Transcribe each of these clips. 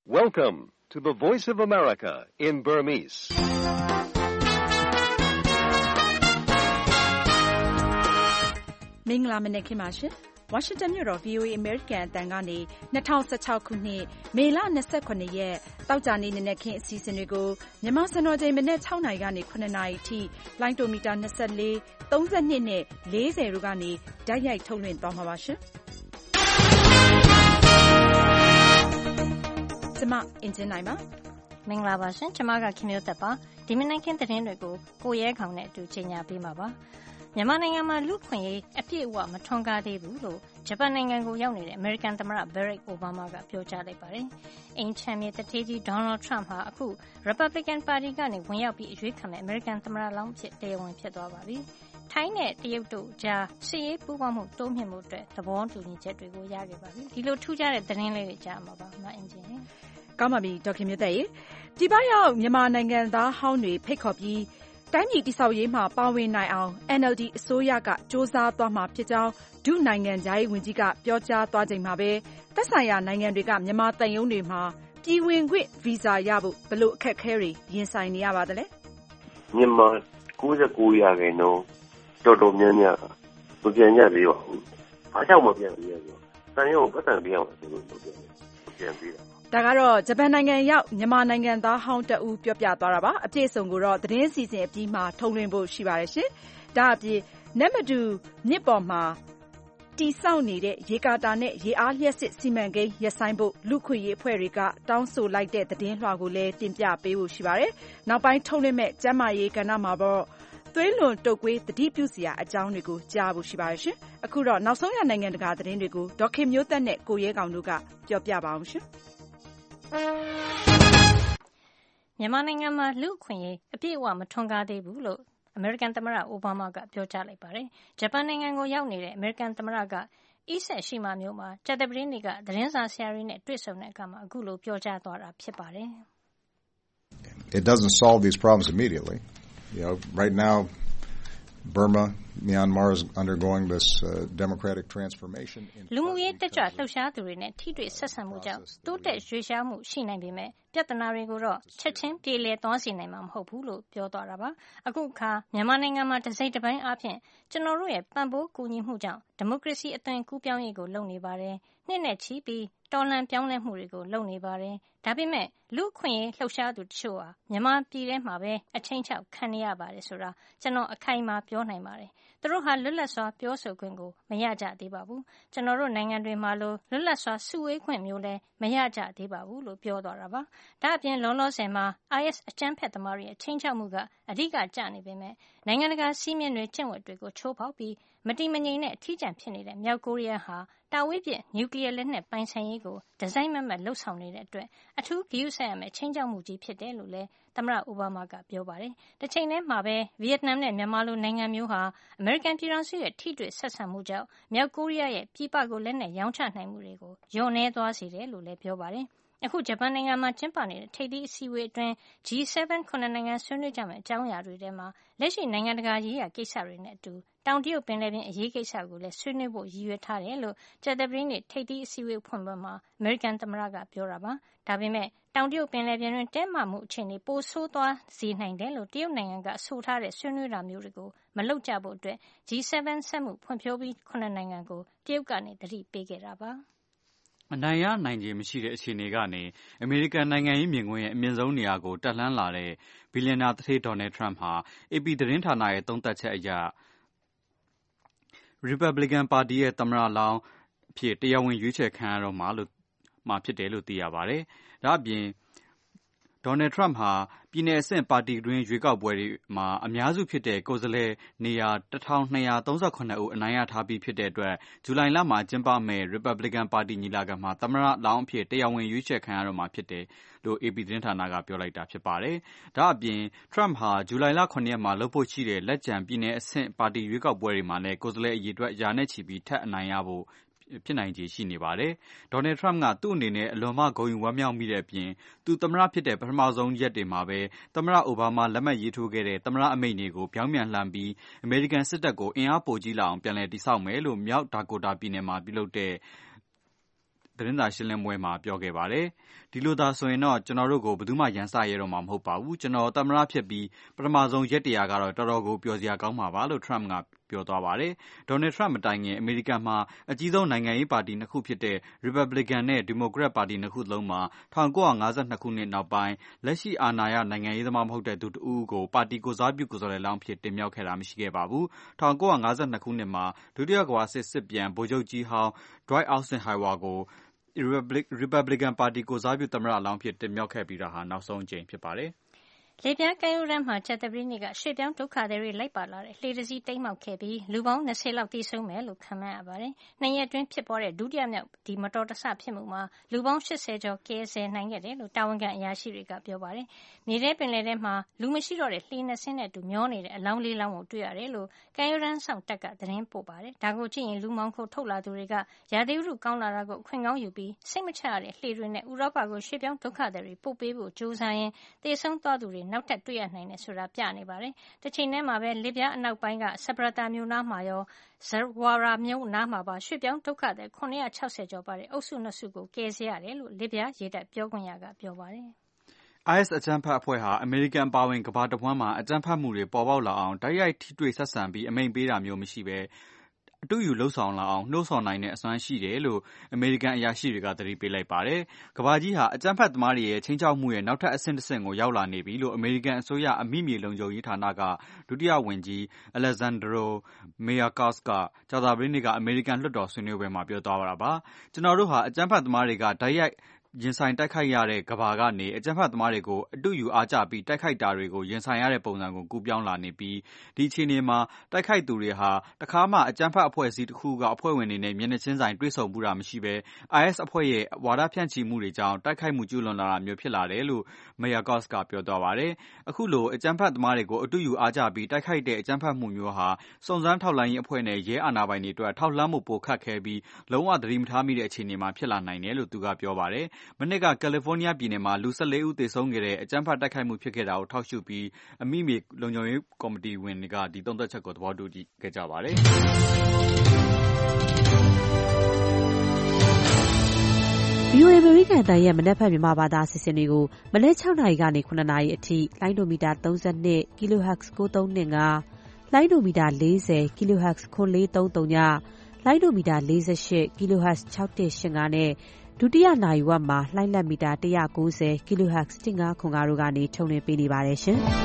Welcome to the Voice of America in Burmese. ။မင်္ဂလာမနက်ခင်းပါရှင်။ ဝါရှင်တန်မြို့တော် VOA American အသံကနေ2016ခုနှစ်မေလ29ရက်တောက်ကြနေ့နနက်ခင်းအစီအစဉ်တွေကိုမြန်မာစံတော်ချိန်မနက်6နာရီကနေ9နာရီအထိလိုင်းတိုမီတာ24 32နဲ့40တို့ကနေတိုက်ရိုက်ထုတ်လွှင့်သွားမှာပါရှင်။ကျမအင်ဂျင်နိုင်ပါမင်္ဂလာပါရှင်ကျမကခင်မျိုးသက်ပါဒီမနက်ခင်းသတင်းတွေကိုကိုရဲခေါင်နဲ့အတူကြီးညာပေးမှာပါမြန်မာနိုင်ငံမှာလူခွင့်ရေးအပြည့်အဝမထွန်းကားသေးဘူးလို့ဂျပန်နိုင်ငံကိုရောက်နေတဲ့အမေရိကန်သမ္မတဘရက်အိုဘားမားကပြောကြားလိုက်ပါတယ်။အိမ်ချမ်းမြေတထေးကြီးဒေါ်နယ်ထရမ့်ဟာအခု Republican Party ကနေဝင်ရောက်ပြီးအရွေးခံမဲ့အမေရိကန်သမ္မတလောင်းဖြစ်တရားဝင်ဖြစ်သွားပါပြီ။ထိုင်းနဲ့တရုတ်တို့ကြားစစ်ရေးပူးပေါင်းမှုတိုးမြှင့်မှုအတွက်သဘောတူညီချက်တွေကိုရခဲ့ပါပြီ။ဒီလိုထူးခြားတဲ့သတင်းလေးတွေကြားမှာပါမအင်ဂျင်နဲ့ကောင်းပါပြီဒေါက်ခင်မြတ်ရဲ့ဒီပိုင်းရောက်မြန်မာနိုင်ငံသားဟောင်းတွေဖိတ်ခေါ်ပြီးတိုင်းပြည်တည်ဆောက်ရေးမှာပါဝင်နိုင်အောင် NLD အစိုးရကစ조사သွားမှာဖြစ်ကြောင်းဒုနိုင်ငံခြားရေးဝန်ကြီးကပြောကြားသွားချိန်မှာပဲသက်ဆိုင်ရာနိုင်ငံတွေကမြန်မာတန်ယုံတွေမှာပြည်ဝင်ခွင့်ဗီဇာရဖို့ဘလို့အခက်အခဲတွေရင်ဆိုင်နေရပါသလဲမြန်မာ99%တော်တော်များများမပြန်ကြသေးပါဘူး။ဘာကြောင့်မပြန်သေးလဲဆိုတန်ယုံပတ်စံပြောင်းဆိုလို့ပြန်ပြီးဒါကတော့ဂျပန်နိုင်ငံရောက်မြန်မာနိုင်ငံသားဟောင်းတဦးပြောပြသွားတာပါအပြည့်အစုံကိုတော့သတင်းစီစဉ်အပြီးမှာထုတ်လွှင့်ဖို့ရှိပါတယ်ရှင်ဒါအပြင်နမတူမြစ်ပေါ်မှာတိဆောက်နေတဲ့ရေကာတာနဲ့ရေအားလျှက်စစ်စီမံကိန်းရပ်ဆိုင်းဖို့လူခွင့်ရေးအဖွဲ့တွေကတောင်းဆိုလိုက်တဲ့သတင်းလွှာကိုလည်းတင်ပြပေးဖို့ရှိပါတယ်နောက်ပိုင်းထုတ်လွှင့်မဲ့ကျန်းမာရေးကဏ္ဍမှာတော့သွေးလွန်တုပ်ကွေးသတိပြုစရာအကြောင်းတွေကိုကြားဖို့ရှိပါတယ်ရှင်အခုတော့နောက်ဆုံးရနိုင်ငံတကာသတင်းတွေကိုဒေါက်ခင်မျိုးသက်နဲ့ကိုရဲကောင်တို့ကပြောပြပါအောင်ရှင်မြန်မာနိုင်ငံမှာလူ့အခွင့်အရေးအပြည့်အဝမထွန်းကားသေးဘူးလို့အမေရိကန်သမ္မတအိုဘားမားကပြောကြားလိုက်ပါတယ်။ဂျပန်နိုင်ငံကိုရောက်နေတဲ့အမေရိကန်သမ္မတကအီဆက်ရှိမာမြို့မှာကြာသပတေးနေ့ကသတင်းစာဆရာတွေနဲ့တွေ့ဆုံတဲ့အခါမှာအခုလိုပြောကြားသွားတာဖြစ်ပါတယ်။ It doesn't solve these problems immediately. Right now Myanmar is undergoing this democratic transformation. လူမှုရေးတက်ကြွလှုပ်ရှားသူတွေနဲ့ထိတွေ့ဆက်ဆံမှုကြောင့်တိုးတက်ရွေ့လျားမှုရှိနိုင်ပေမဲ့ပြဿနာတွေကိုတော့ချက်ချင်းပြေလည်သွားစေနိုင်မှာမဟုတ်ဘူးလို့ပြောသွားတာပါအခုအခါမြန်မာနိုင်ငံမှာတစိမ့်တစ်ပိုင်းအပြင်ကျွန်တော်တို့ရဲ့ပံ့ပိုးကူညီမှုကြောင့်ဒီမိုကရေစီအသွင်ကူးပြောင်းရေးကိုလုပ်နေပါတယ်နှစ်နဲ့ချီပြီးတော်လှန်ပြောင်းလဲမှုတွေကိုလုပ်နေပါတယ်ဒါပေမဲ့လူခွင့်ရေးလှုပ်ရှားသူတချို့ဟာမြန်မာပြည်ထဲမှာပဲအချိန်ချောက်ခံနေရပါတယ်ဆိုတာကျွန်တော်အခိုင်အမာပြောနိုင်ပါတယ်သူတို့ဟာလွတ်လပ်စွာပြောဆိုခွင့်ကိုမရကြသေးပါဘူးကျွန်တော်တို့နိုင်ငံတွေမှာလိုလွတ်လပ်စွာစုဝေးခွင့်မျိုးလည်းမရကြသေးပါဘူးလို့ပြောသွားတာပါဒါအပြင်လောလောဆယ်မှာ IS အကြမ်းဖက်သမားတွေရဲ့ချိန်ချောက်မှုကအဓိကကျနေပေမဲ့နိုင်ငံတကာစည်းမျဉ်းတွေကျင့်ဝတ်တွေကိုချိုးဖောက်ပြီးမတည်မငြိမ်တဲ့အထီးကျန်ဖြစ်နေတဲ့မြောက်ကိုရီးယားဟာတာဝေးပစ်နျူကလ িয়ার လက်နက်ပိုင်ဆိုင်ရေးကိုဒီဇိုင်းမမတ်လှုပ်ဆောင်နေတဲ့အတွက်အထူးဂရုစိုက်ရမယ့်ချိန်ချောက်မှုကြီးဖြစ်တယ်လို့လည်းသမ္မတအိုဘားမားကပြောပါတယ်။တစ်ချိန်တည်းမှာပဲဗီယက်နမ်နဲ့မြန်မာလိုနိုင်ငံမျိုးဟာအမေရိကန်ပြည်ထောင်စုရဲ့ထိတွေ့ဆက်ဆံမှုကြောင့်မြောက်ကိုရီးယားရဲ့ပြည်ပကိုလက်နက်ရောင်းချနိုင်မှုတွေကိုလျော့နည်းသွားစေတယ်လို့လည်းပြောပါတယ်။အခုဂျပန်နိုင်ငံမှာကျင်းပနေတဲ့ထိပ်သီးအစည်းအဝေးအတွင်း G7 9နိုင်ငံဆွေးနွေးကြမယ့်အကြောင်းအရာတွေထဲမှာလက်ရှိနိုင်ငံတကာရေးရာကိစ္စတွေနဲ့အတူတောင်တရုတ်ပင်လယ်ပြင်အရေးကိစ္စကိုလည်းဆွေးနွေးဖို့ရည်ရွယ်ထားတယ်လို့ကြာသပတေးနေ့ထိပ်သီးအစည်းအဝေးဖွင့်ပွဲမှာအမေရိကန်သမ္မတကပြောတာပါ။ဒါပေမဲ့တောင်တရုတ်ပင်လယ်ပြင်တွင်တင်းမာမှုအခြေအနေပိုဆိုးသွားစေနိုင်တယ်လို့တရုတ်နိုင်ငံကဆိုထားတဲ့ဆွေးနွေးတာမျိုးတွေကိုမလုပ်ကြဖို့အတွက် G7 စက်မှုဖွံ့ဖြိုးပြီး9နိုင်ငံကိုတရုတ်ကနေသတိပေးခဲ့တာပါ။အနိုင်ရနိုင်ခြေမရှိတဲ့အခြေအနေကနေအမေရိကန်နိုင်ငံရေးမြင်ကွင်းရဲ့အမြင့်ဆုံးနေရာကိုတက်လှမ်းလာတဲ့ဘီလီယံနာသူဌေးဒေါ်နယ်ထရမ့်ဟာ AP သတင်းဌာနရဲ့သုံးသပ်ချက်အရ Republican Party ရဲ့သမ္မတလောင်းအဖြစ်တရားဝင်ရွေးချယ်ခံရတော့မှာဖြစ်တယ်လို့သိရပါတယ်။ဒါ့အပြင်ဒေါ်နယ်ထရမ့်ဟာပြည်နယ်အဆင့်ပါတီတွင်းရွေးကောက်ပွဲတွေမှာအများစုဖြစ်တဲ့ကိုယ်စားလှယ်နေရာ1238ဦးအနိုင်ရထားပြီးဖြစ်တဲ့အတွက်ဇူလိုင်လမှာကျင်းပမယ့် Republican Party ညီလာခံမှာသမ္မတလောင်းအဖြစ်တရားဝင်ရွေးချယ်ခံရတော့မှာဖြစ်တယ်လို့ AP သတင်းဌာနကပြောလိုက်တာဖြစ်ပါတယ်။ဒါ့အပြင်ထရမ့်ဟာဇူလိုင်လ9ရက်မှာလုပ်ဖို့ရှိတဲ့လက်ကျန်ပြည်နယ်အဆင့်ပါတီရွေးကောက်ပွဲတွေမှာလည်းကိုယ်စားလှယ်အရေအတွက်ရာနဲ့ချီပြီးထပ်အနိုင်ရဖို့ဖြစ်နိုင်ခြေရှိနေပါတယ်။ဒေါ်နယ်ထရမ့်ကသူ့အနေနဲ့အလွန်မှဂုဏ်ယူဝမ်းမြောက်မိတဲ့အပြင်သူသမ္မတဖြစ်တဲ့ပထမဆုံးရက်တွေမှာပဲသမ္မတအိုဘားမားလက်မှတ်ရေးထိုးခဲ့တဲ့သမ္မတအမိန့်တွေကိုပြောင်းပြန်လှန်ပြီးအမေရိကန်စစ်တပ်ကိုအင်အားပိုကြီးလာအောင်ပြန်လည်တည်ဆောက်မယ်လို့မြောက်ဒါကိုတာပြည်နယ်မှာပြုလုပ်တဲ့သတင်းစာရှင်းလင်းပွဲမှာပြောခဲ့ပါတယ်။ဒီလိုသာဆိုရင်တော့ကျွန်တော်တို့ကိုဘယ်သူမှရန်စရဲတော့မှာမဟုတ်ပါဘူး။ကျွန်တော်သမ္မတဖြစ်ပြီးပထမဆုံးရက်100ကတော့တော်တော်ကိုပျော်စရာကောင်းမှာပါလို့ Trump ကပြောသွားပါတယ်။ Donald Trump မတိုင်ခင်အမေရိကန်မှာအကြီးဆုံးနိုင်ငံရေးပါတီနှစ်ခုဖြစ်တဲ့ Republican နဲ့ Democrat ပါတီနှစ်ခုလုံးမှာ1952ခုနှစ်နောက်ပိုင်းလက်ရှိအာဏာရနိုင်ငံရေးသမားမဟုတ်တဲ့သူတဦးကိုပါတီကိုယ်စားပြုကိုယ်စားလှယ်လောင်းဖြစ်တင်မြှောက်ခဲ့တာမရှိခဲ့ပါဘူး။1952ခုနှစ်မှာဒုတိယကမ္ဘာစစ်ပြန်ဗိုလ်ချုပ်ကြီးဟောင်း Dwight Eisenhower ကိုRepublican ပါတီကိုယ်စားပြုသမ္မတလောင်းဖြစ်တင်မြှောက်ခဲ့ပြီးတာဟာနောက်ဆုံးအကြိမ်ဖြစ်ပါတယ်။လေပြင်းကမ်းရိုးတန်းမှာကြာသပတေးနေ့ကရွှေ့ပြောင်းဒုက္ခသည်တွေလိုက်ပါလာတဲ့လှေတစ်စီးတိမ်းမှောက်ခဲ့ပြီးလူပေါင်း20လောက်သေဆုံးမယ်လို့ခန့်မှန်းရပါတယ်။2 ရက်အတွင်းဖြစ်ပေါ်တဲ့ဒုတိယမြောက်မတော်တဆဖြစ်မှုမှာလူပေါင်း80ကျော်ကယ်ဆယ်နိုင်ခဲ့တယ်လို့တာဝန်ခံအရာရှိတွေကပြောပါတယ်။မြေထဲပင်လယ်ထဲမှာလူမရှိတော့တဲ့လှေ2စင်းနဲ့အတူမျောနေတဲ့အလောင်း4လောင်းကိုတွေ့ရတယ်လို့ကမ်းရိုးတန်းဆောင်တပ်ကသတင်းပို့ပါတယ်။ဒါကိုကြည့်ရင်လူမောင်းခိုထုတ်လာသူတွေကရာသီဥတုကောင်းလာတာကိုအခွင့်ကောင်းယူပြီးစိတ်မချရတဲ့လှေတွေနဲ့ဥရောပကိုရွှေ့ပြောင်းဒုက္ခသည်တွေပို့ပေးဖို့ကြိုးစားရင်းသေဆုံးသွားသူတွေနောက်ထပ်တွေ့ရနိုင်တယ်ဆိုတာပြနေပါတယ်။တစ်ချိန်တည်းမှာပဲလစ်ဗျားအနောက်ပိုင်းကဆဘရတာမြို့နားမှာရောဇဝါရာမြို့နားမှာပါရွှေ့ပြောင်းဒုက္ခသည်960ကျော်ပါတဲ့အုပ်စု2စုကိုကယ်ဆယ်ရတယ်လို့လစ်ဗျားရေတပ်ပြောခွင့်ရကပြောပါတယ်။ IS အကြမ်းဖက်အဖွဲ့ဟာအမေရိကန်ပါဝင်ကမ္ဘာတစ်ဝန်းမှာအကြမ်းဖက်မှုတွေပေါ်ပေါက်လာအောင်တိုက်ရိုက်ထိတွေ့ဆက်ဆံပြီးအမိန့်ပေးတာမျိုးမရှိဘဲအတူယူလှုပ်ဆောင်လာအောင်နှိုးဆော်နိုင်တဲ့အစွမ်းရှိတယ်လို့အမေရိကန်အရာရှိတွေကသတိပေးလိုက်ပါတယ်။ကမ္ဘာကြီးဟာအကြမ်းဖက်သမားတွေရဲ့ချိန်ချောက်မှုရဲ့နောက်ထပ်အဆင့်တစ်ဆင့်ကိုရောက်လာနေပြီလို့အမေရိကန်အစိုးရအမိမြေလုံခြုံရေးဌာနကဒုတိယဝန်ကြီး Alejandro Mayorkas ကကြာသပတေးနေ့ကအမေရိကန်လွှတ်တော်ဆွေးနွေးပွဲမှာပြောသွားတာပါ။ကျွန်တော်တို့ဟာအကြမ်းဖက်သမားတွေကတိုက်ရိုက်ရင်ဆိုင်တိုက်ခိုက်ရတဲ့ကဘာကနေအကြမ်းဖက်သမားတွေကိုအတူယူအားကျပြီးတိုက်ခိုက်တာတွေကိုရင်ဆိုင်ရတဲ့ပုံစံကိုကူးပြောင်းလာနေပြီးဒီအခြေအနေမှာတိုက်ခိုက်သူတွေဟာတခါမှအကြမ်းဖက်အဖွဲ့အစည်းတစ်ခုကအဖွဲ့ဝင်တွေနဲ့မျက်နှာချင်းဆိုင်တွေ့ဆုံမှုတာမရှိဘဲ IS အဖွဲ့ရဲ့ဝါဒဖြန့်ချီမှုတွေကြောင့်တိုက်ခိုက်မှုကျူးလွန်လာတာမျိုးဖြစ်လာတယ်လို့ Mayorkas ကပြောသွားပါတယ်။အခုလိုအကြမ်းဖက်သမားတွေကိုအတူယူအားကျပြီးတိုက်ခိုက်တဲ့အကြမ်းဖက်မှုမျိုးဟာစုံစမ်းထောက်လှမ်းရေးအဖွဲ့နဲ့ရဲအာဏာပိုင်တွေအတွက်ထောက်လှမ်းမှုပိုခက်ခဲပြီးလုံးဝသတိမထားမိတဲ့အခြေအနေမှာဖြစ်လာနိုင်တယ်လို့သူကပြောပါတယ်။မနှစ်ကကယ်လီဖိုးနီးယားပြည်နယ်မှာလူ14ဦးသေဆုံးခဲ့တဲ့အကြမ်းဖက်တိုက်ခိုက်မှုဖြစ်ခဲ့တာကိုထောက်ရှုပြီးအမိမြေလုံခြုံရေးကော်မတီဝင်တွေကဒီသုံးသက်ချက်ကိုသဘောတူခဲ့ကြပါတယ်။ VOA အမေရိကန်အသံရဲ့မနက်ဖြန်မြန်မာဘာသာအစီအစဉ်တွေကိုမနက်6နာရီကနေ9နာရီအထိလိုင်းဒိုမီတာ32 kHz 9325လိုင်းဒိုမီတာ40 kHz 9330ညလိုင်းဒိုမီတာ48 kHz 6185နဲ့ဒုတိယနာရီဝက်မှာလှိုင်းလက်မီတာ190 kHz 1505တို့ကနေထုတ်လွှင့်ပေးနေပါတယ်ရှင်။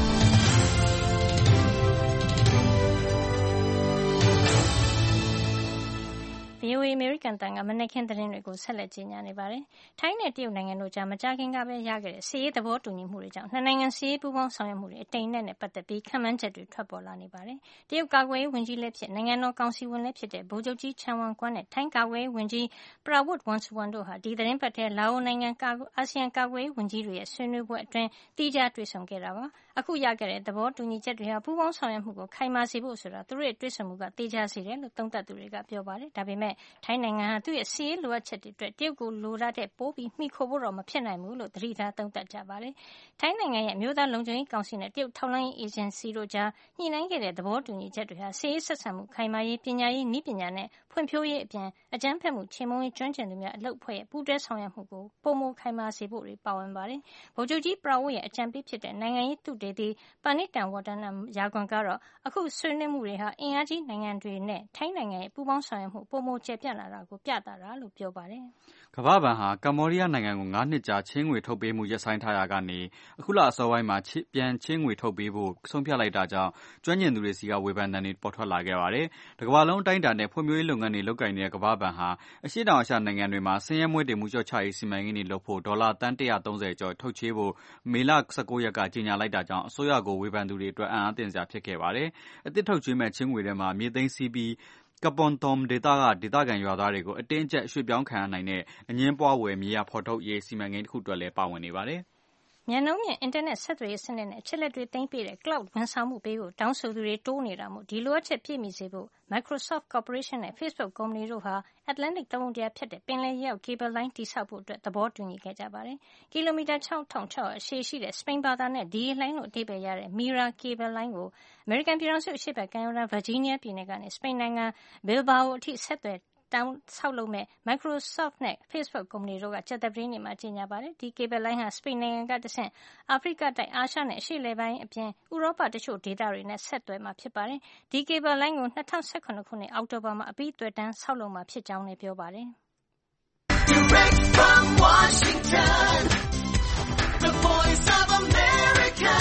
VOA အမေရိကန်တန်ကမနက်ခင်းသတင်းတွေကိုဆက်လက်ကြီးညာနေပါတယ်။ထိုင်းနဲ့တရုတ်နိုင်ငံတို့ကြားမကြာခင်ကပဲရခဲ့တဲ့စစ်ရေးသဘောတူညီမှုတွေကြောင့်နှစ်နိုင်ငံစစ်ရေးပူးပေါင်းဆောင်ရွက်မှုတွေအတိမ်အနက်နဲ့ပတ်သက်ပြီးခန့်မှန်းချက်တွေထွက်ပေါ်လာနေပါတယ်။တရုတ်ကာကွယ်ရေးဝန်ကြီးလည်းဖြစ်နိုင်ငံတော်ကောင်စီဝင်လည်းဖြစ်တဲ့ဗိုလ်ချုပ်ကြီးချန်ဝမ်ကွမ်နဲ့ထိုင်းကာကွယ်ရေးဝန်ကြီးပရာဝတ်ဝမ်ဆူဝမ်တို့ဟာဒီသတင်းပတ်ထဲလာအိုနိုင်ငံအာဆီယံကာကွယ်ရေးဝန်ကြီးတွေရဲ့ဆွေးနွေးပွဲအတွင်းသီးခြားတွေ့ဆုံခဲ့တာပါ။အခုရခဲ့တဲ့သဘောတူညီချက်တွေဟာပူးပေါင်းဆောင်ရွက်မှုကိုခိုင်မာစေဖို့ဆိုတာသူတို့ရဲ့တွေ့ဆုံမှုကသေချာစေတယ်လို့သုံးသပ်သူတွေကပြောပါတယ်။ဒါပေမဲ့ထိုင်းနိုင်ငံဟာသူ့ရဲ့စစ်ရေးလိုအပ်ချက်တွေအတွက်တရုတ်ကိုလိုတာတဲ့ပိုပြီးမှီခိုဖို့တော့မဖြစ်နိုင်ဘူးလို့သတိထားသုံးသပ်ကြပါတယ်။ထိုင်းနိုင်ငံရဲ့အမျိုးသားလုံခြုံရေးကောင်စီနဲ့တရုတ်ထောက်လှမ်းရေးအေဂျင်စီတို့ကြားညှိနှိုင်းခဲ့တဲ့သဘောတူညီချက်တွေဟာစစ်ရေးဆက်ဆံမှုခိုင်မာရေးပညာရေးနည်းပညာနဲ့ဖွံ့ဖြိုးရေးအပြင်အကြမ်းဖက်မှုချေမှုန်းရေးကျွမ်းကျင်သူများအလုပ်အဖွဲ့ရဲ့ပူးတွဲဆောင်ရွက်မှုကိုပိုမိုခိုင်မာစေဖို့တွေပါဝင်ပါတယ်။ဗိုလ်ချုပ်ကြီးပရာဝတ်ရဲ့အကြံပေးဖြစ်တဲ့နိုင်ငံရေးသုတေသီပဏိတန်ဝတ္တနယာကွန်ကတော့အခုဆွေးနွေးမှုတွေဟာအင်အားကြီးနိုင်ငံတွေနဲ့ထိုင်းနိုင်ငံရဲ့ပူးပေါင်းဆောင်ရွက်မှုပိုမိုကျယ်ပြန့်လာတာကိုပြသတာလို့ပြောပါတယ်။ကမ္ဘာ့ဘဏ်ဟာကမ္ဘောဒီးယားနိုင်ငံကို9နှစ်ကြာချေးငွေထုတ်ပေးမှုရပ်ဆိုင်းထားရာကနေအခုလအစောပိုင်းမှာပြန်ချေးငွေထုတ်ပေးဖို့ဆုံးဖြတ်လိုက်တာကြောင့်ကျွမ်းကျင်သူတွေစီကဝေဖန်သံတွေပေါ်ထွက်လာခဲ့ပါတယ်။တစ်ကမ္ဘာလုံးအတိုင်းအတာနဲ့ဖွံ့ဖြိုးရေးလုပ်ငန်းတွေလုပ်ကိုင်နေတဲ့ကမ္ဘာ့ဘဏ်ဟာအရှေ့တောင်အာရှနိုင်ငံတွေမှာဆင်းရဲမွဲတေမှုလျှော့ချရေးစီမံကိန်းတွေလုပ်ဖို့ဒေါ်လာသန်း130ကျော်ထုတ်ချေးဖို့မေလ19ရက်ကကြေညာလိုက်တာကြောင့်အစိုးရကိုဝေဖန်သူတွေအတွက်အံ့အားသင့်စရာဖြစ်ခဲ့ပါတယ်။အသစ်ထုတ်ချေးမဲ့ချေးငွေထဲမှာမြေသိမ်းစီးပြီးကပွန်သွန်ဒေသကဒေသခံရွာသားတွေကိုအတင်းအကျပ်ရွှေ့ပြောင်းခံရနိုင်တဲ့အငြင်းပွားဖွယ်မြေယာဖော်ထုတ်ရေးစီမံကိန်းတစ်ခုအတွက်လည်းပါဝင်နေပါတယ်။မြန်နှုန်းမြင့်အင်တာနက်ဆက်သွယ်ရေးစနစ်နဲ့အချက်အလက်တွေသိမ်းပေးတဲ့ Cloud ဝန်ဆောင်မှုပေးဖို့တောင်းဆိုသူတွေတိုးနေတာမို့ဒီလိုအပ်ချက်ပြည့်မီစေဖို့ Microsoft Corporation နဲ့ Facebook ကုမ္ပဏီတို့ဟာ Atlantic သမုဒ္ဒရာဖြတ်တဲ့ပင်လယ်ရေအောက်ကေဘယ်လိုင်းတည်ဆောက်ဖို့သဘောတူညီခဲ့ကြပါတယ်။ကီလိုမီတာ6,600အရှည်ရှိတဲ့စပိန်ဘာသာနဲ့ဒီလှိုင်းလို့အဓိပ္ပာယ်ရတဲ့ Mira ကေဘယ်လိုင်းကိုအမေရိကန်ပြည်ထောင်စုအရှေ့ဘက်ကမ်းရိုးတန်း Virginia ပြည်နယ်ကနေစပိန်နိုင်ငံ Bilbao အထိဆက်သွယ်ဆောက်လုပ်မဲ့ Microsoft နဲ့ Facebook ကုမ္ပဏီတို့ကကြာသပတေးနေ့မှာကြေညာပါတယ်။ ဒီကေဘယ်လိုင်းဟာ စပိန်နိုင်ငံကတဆင့် အာဖရိကတိုက်၊ အာရှနဲ့အရှေ့အလယ်ပိုင်းအပြင် ဥရောပတချို့ဒေသတွေနဲ့ဆက်သွယ်မှာဖြစ်ပါတယ်။ ဒီကေဘယ်လိုင်းကို 2017 ခုနှစ်အောက်တိုဘာမှာအပြီးသွယ်တန်းဆောက်လုပ်မှာဖြစ်ကြောင်းလည်းပြောပါတယ်။ Direct from Washington, the voice of America,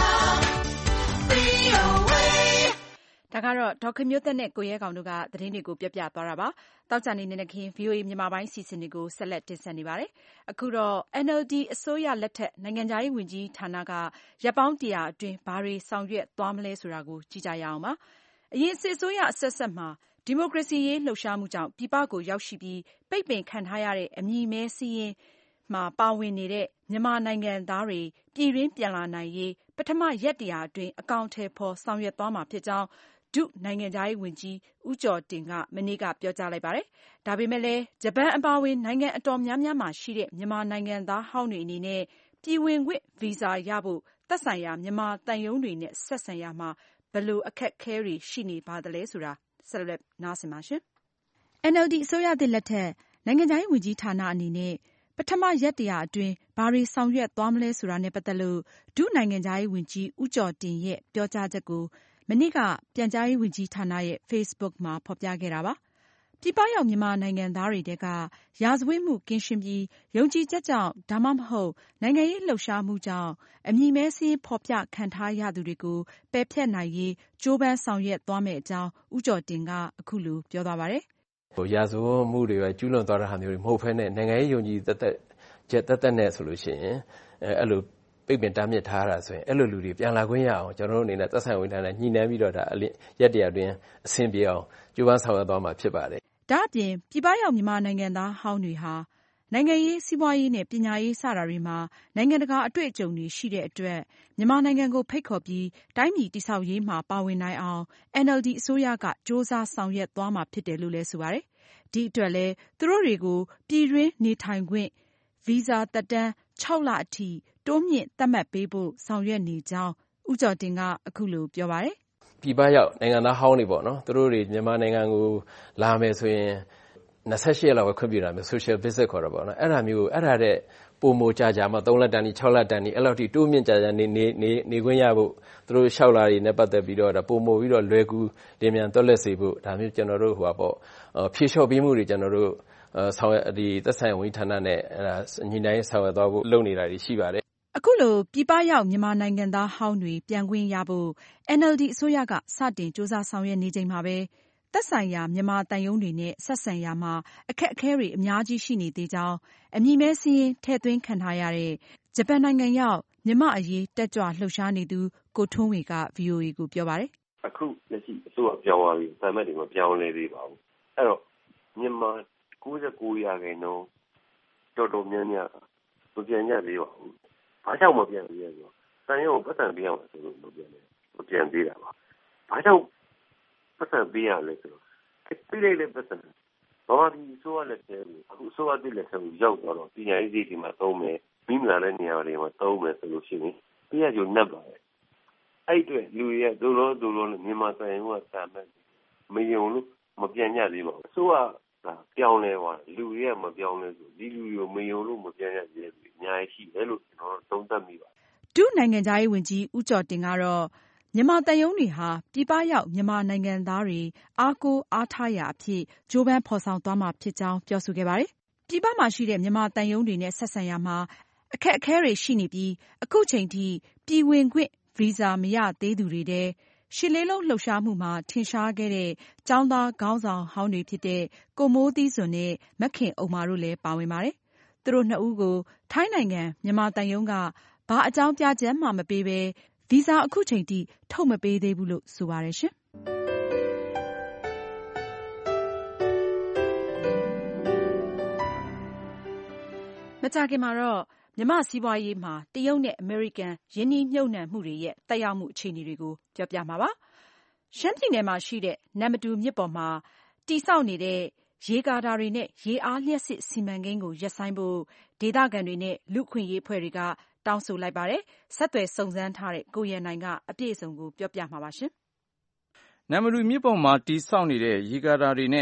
VOA. ဒါကတော့ဒေါက်ခင်မျိုးသက်နဲ့ကိုရဲကောင်တို့ကသတင်းတွေကိုပြောပြသွားတာပါ။တောက်ကြနေနေခင် VOA မြန်မာပိုင်းစီစဉ်တွေကိုဆက်လက်တင်ဆက်နေပါတယ်။အခုတော့ NLD အစိုးရလက်ထက်နိုင်ငံခြားရေးဝန်ကြီးဌာနကရပ်ပေါင်း100အတွင်းဘာတွေဆောင်ရွက်သွားမလဲဆိုတာကိုကြည့်ကြရအောင်ပါ။အရင်စစ်အစိုးရအဆက်ဆက်မှာဒီမိုကရေစီရေးလှုပ်ရှားမှုကြောင့်ပြည်ပကိုရောက်ရှိပြီးပိတ်ပင်ခံထားရတဲ့အမည်မဲစည်းရင်းမှာပါဝင်နေတဲ့မြန်မာနိုင်ငံသားတွေပြည်တွင်းပြန်လာနိုင်ရေးပထမရက်100အတွင်းအကောင်အထည်ဖော်ဆောင်ရွက်သွားမှာဖြစ်ကြောင်းဒုနိုင်ငံခြားရေးဝန်ကြီးဦးကျော်တင်ကမနေ့ကပြောကြားလိုက်ပါတယ်။ဒါပေမဲ့လည်းဂျပန်အပါအဝင်နိုင်ငံအတော်များများမှာရှိတဲ့မြန်မာနိုင်ငံသားဟောင်းတွေအနေနဲ့ပြည်ဝင်ခွင့်ဗီဇာရဖို့သက်ဆိုင်ရာမြန်မာသံရုံးတွေနဲ့ဆက်ဆံရမှာဘယ်လိုအခက်အခဲတွေရှိနေပါသလဲဆိုတာဆက်လက်နားဆင်ပါရှင်။ NLD အစိုးရသစ်လက်ထက်နိုင်ငံခြားရေးဝန်ကြီးဌာနအနေနဲ့ပထမရက်100အတွင်းဘာတွေဆောင်ရွက်သွားမလဲဆိုတာနဲ့ပတ်သက်လို့ဒုနိုင်ငံခြားရေးဝန်ကြီးဦးကျော်တင်ရဲ့ပြောကြားချက်ကိုမနေ့ကပြန်ကြားရေးဝန်ကြီးဌာနရဲ့ Facebook မှာဖော်ပြခဲ့တာပါ။ပြည်ပရောက်မြန်မာနိုင်ငံသားတွေထဲကရာဇဝတ်မှုကင်းရှင်းပြီးယုံကြည်ချက်ကြောင့်ဒါမှမဟုတ်နိုင်ငံရေးလှုပ်ရှားမှုကြောင့်အမည်မဲစာရင်းဖော်ပြခံထားရသူတွေကိုပယ်ဖျက်နိုင်ရေးကြိုးပမ်းဆောင်ရွက်သွားမယ့်အကြောင်းဦးကျော်တင်ကအခုလိုပြောသွားပါတယ်။ရာဇဝတ်မှုတွေပဲကျူးလွန်သွားတဲ့ဟာမျိုးတွေမဟုတ်ဘဲနဲ့နိုင်ငံရေးယုံကြည်သက်နဲ့ဆိုလို့ရှိရင်အဲ့လိုပိတ်ပင်တားမြစ်ထားတာဆိုရင်အဲ့လိုလူတွေပြန်လာခွင့်ရအောင်ကျွန်တော်တို့အနေနဲ့သက်ဆိုင်ဝန်ထမ်းနဲ့ညှိနှိုင်းပြီးတော့ဒါရက်တရာတွင်အဆင်ပြေအောင်ကြိုးပမ်းဆောင်ရွက်သွားမှာဖြစ်ပါတယ်။ဒါ့အပြင်ပြည်ပရောက်မြန်မာနိုင်ငံသားဟောင်းတွေဟာနိုင်ငံရေးစီးပွားရေးနဲ့ပညာရေးစတာတွေမှာနိုင်ငံတကာအတွေ့အကြုံတွေရှိတဲ့အတွက်မြန်မာနိုင်ငံကိုဖိတ်ခေါ်ပြီးတိုင်းပြည်တည်ဆောက်ရေးမှာပါဝင်နိုင်အောင် NLD အစိုးရကစ조사ဆောင်ရွက်သွားမှာဖြစ်တယ်လို့လည်းဆိုပါတယ်။ဒီအတွက်လည်းသူတို့တွေကိုပြည်တွင်းနေထိုင်ခွင့်ဗီဇာသက်တမ်း6လအထိတိုးမြင့်သတ်မှတ်ပေးဖို့ဆောင်ရွက်နေကြောင်းဦးကျော်တင်ကအခုလိုပြောပါတယ်။ပြည်ပရောက်နိုင်ငံသားဟောင်းတွေပေါ့နော်သူတို့တွေမြန်မာနိုင်ငံကိုလာမယ်ဆိုရင်28ရက်လောက်ပဲခွင့်ပြုတာမျိုး social visit ခေါ်တာပေါ့နော်အဲ့ဒါမျိုးအဲ့ဒါတဲ့ပုံမကြာမှ3လတန်းကြီး6လတန်းကြီးအဲ့လောက်ထိတိုးမြင့်ကြာနေခွင့်ရဖို့သူတို့လျှောက်လာတွေနဲ့ပတ်သက်ပြီးတော့ဒါပုံမပြီးတော့လွယ်ကူလင်းမြန်တွက်လက်စေဖို့ဒါမျိုးကျွန်တော်တို့ပေါ့ဖြေလျှော့ပေးမှုတွေကျွန်တော်တို့ဆောင်ရွက်ဒီသက်ဆိုင်ဝန်ကြီးဌာနနဲ့ညှိနှိုင်းဆောင်ရွက်သွားဖို့လုပ်နေတာတွေရှိပါတယ်အခုလိုပြည်ပရောက်မြန်မာနိုင်ငံသားဟောင်းတွေပြန်ခွင့်ရဖို့ NLD အစိုးရကစတင်စ조사ဆောင်ရွက်နေချိန်မှာပဲသက်ဆိုင်ရာမြန်မာသံရုံးတွေနဲ့ဆက်ဆံရာမှာအခက်အခဲတွေအများကြီးရှိနေသေးကြောင်းအမည်မဲစာရင်းထည့်သွင်းခံထားရတဲ့ဂျပန်နိုင်ငံရောက်မြန်မာအရေးတက်ကြွလှုပ်ရှားနေသူကိုထွန်းဝေက VOA ကိုပြောပါတယ်။အခုလက်ရှိအစိုးရပြောင်းသွားပြီတမက်တွေမပြောင်းလဲသေးပါဘူး။အဲ့တော့မြန်မာ99%တော်တော်များများမပြန်ကြသေးပါဘူး။ဘာကြောင့်မပြန်သေးလဲဆိုတော့တန်ရုံပတ်စံပေးအောင်ဆိုလို့မပြန်သေးတာပါ။ဘာကြောင့်ပတ်စံပေးရလဲဆိုတော့ပြည်လိုက်တဲ့ပတ်စံဘာမှဒီဆိုရလက်သေးဘူးအခုဆိုရတဲ့လက်ဆုံးရောက်တော့ပညာရေးဒီမှာသုံးမယ်မိမလာတဲ့နေရာတွေမှာသုံးမယ်ဆိုလို့ရှိရင်ပြရကျုံနှက်ပါတယ်အဲ့အတွက်လူတွေဒုလုံးမြန်မာတိုင်းကတာမဲ့မယုံလို့မပြန်ကြသေးပါဘူးဆိုရပြောင်းလဲသွားလူတွေကမပြောင်းလဲဆိုဒီလူတွေကိုမယုံလို့မပြန်ရသေးဘူးအများကြီးရှိတယ်လို့ကျွန်တော်သုံးသပ်မိပါတယ်ဒုနိုင်ငံခြားရေးဝန်ကြီးဦးကျော်တင်ကတော့မြန်မာသံရုံးတွေဟာပြည်ပရောက်မြန်မာနိုင်ငံသားတွေအားကိုးအားထားရာအဖြစ်ကြိုးပမ်းဖော်ဆောင်သွားမှာဖြစ်ကြောင်းပြောဆိုခဲ့ပါတယ်။ပြည်ပမှာရှိတဲ့မြန်မာသံရုံးတွေနဲ့ဆက်ဆံရာမှာအခက်အခဲတွေရှိနေပြီးအခုချိန်ထိပြည်ဝင်ခွင့်ဗီဇာမရသေးသူတွေထဲရှစ်လေးလုံးလှုပ်ရှားမှုမှာထင်ရှားခဲ့တဲ့ကျောင်းသားခေါင်းဆောင်ဟောင်းတွေဖြစ်တဲ့ကိုမိုးသီးဇွန်နဲ့မခင်ဥမ္မာတို့လည်းပါဝင်ပါတယ်။သူတို့နှစ်ဦးကိုထိုင်းနိုင်ငံမြန်မာသံရုံးကဘာအကြောင်းပြချက်မှမပေးဘဲဗီဇာအခုချိန်ထိထုတ်မပေးသေးဘူးလို့ဆိုပါတယ်ရှင်။မကြာခင်မှာတော့မြန်မာစီးပွားရေးမှာတရုတ်နဲ့အမေရိကန်ယင်းနှိမ့်မြုပ်နှံမှုတွေရဲ့သက်ရောက်မှုအခြေအနေတွေကိုပြောပြမှာပါ။ရှမ်းပြည်နယ်မှာရှိတဲ့နမ္မတူမြစ်ပေါ်မှာတည်ဆောက်နေတဲ့ရေကာတာတွေနဲ့ရေအားလျှပ်စစ်စီမံကိန်းကိုရပ်ဆိုင်းဖို့ဒေသခံတွေနဲ့လူ့အခွင့်အရေးအဖွဲ့တွေကတောင်းဆိုလိုက်ပါတယ်။ဆက်သွယ်စုံစမ်းထားတဲ့ကိုရန်နိုင်ကအပြည့်အစုံကိုပြောပြမှာပါရှင်။နမ္မတူမြစ်ပေါ်မှာတည်ဆောက်နေတဲ့ရေကာတာတွေနဲ့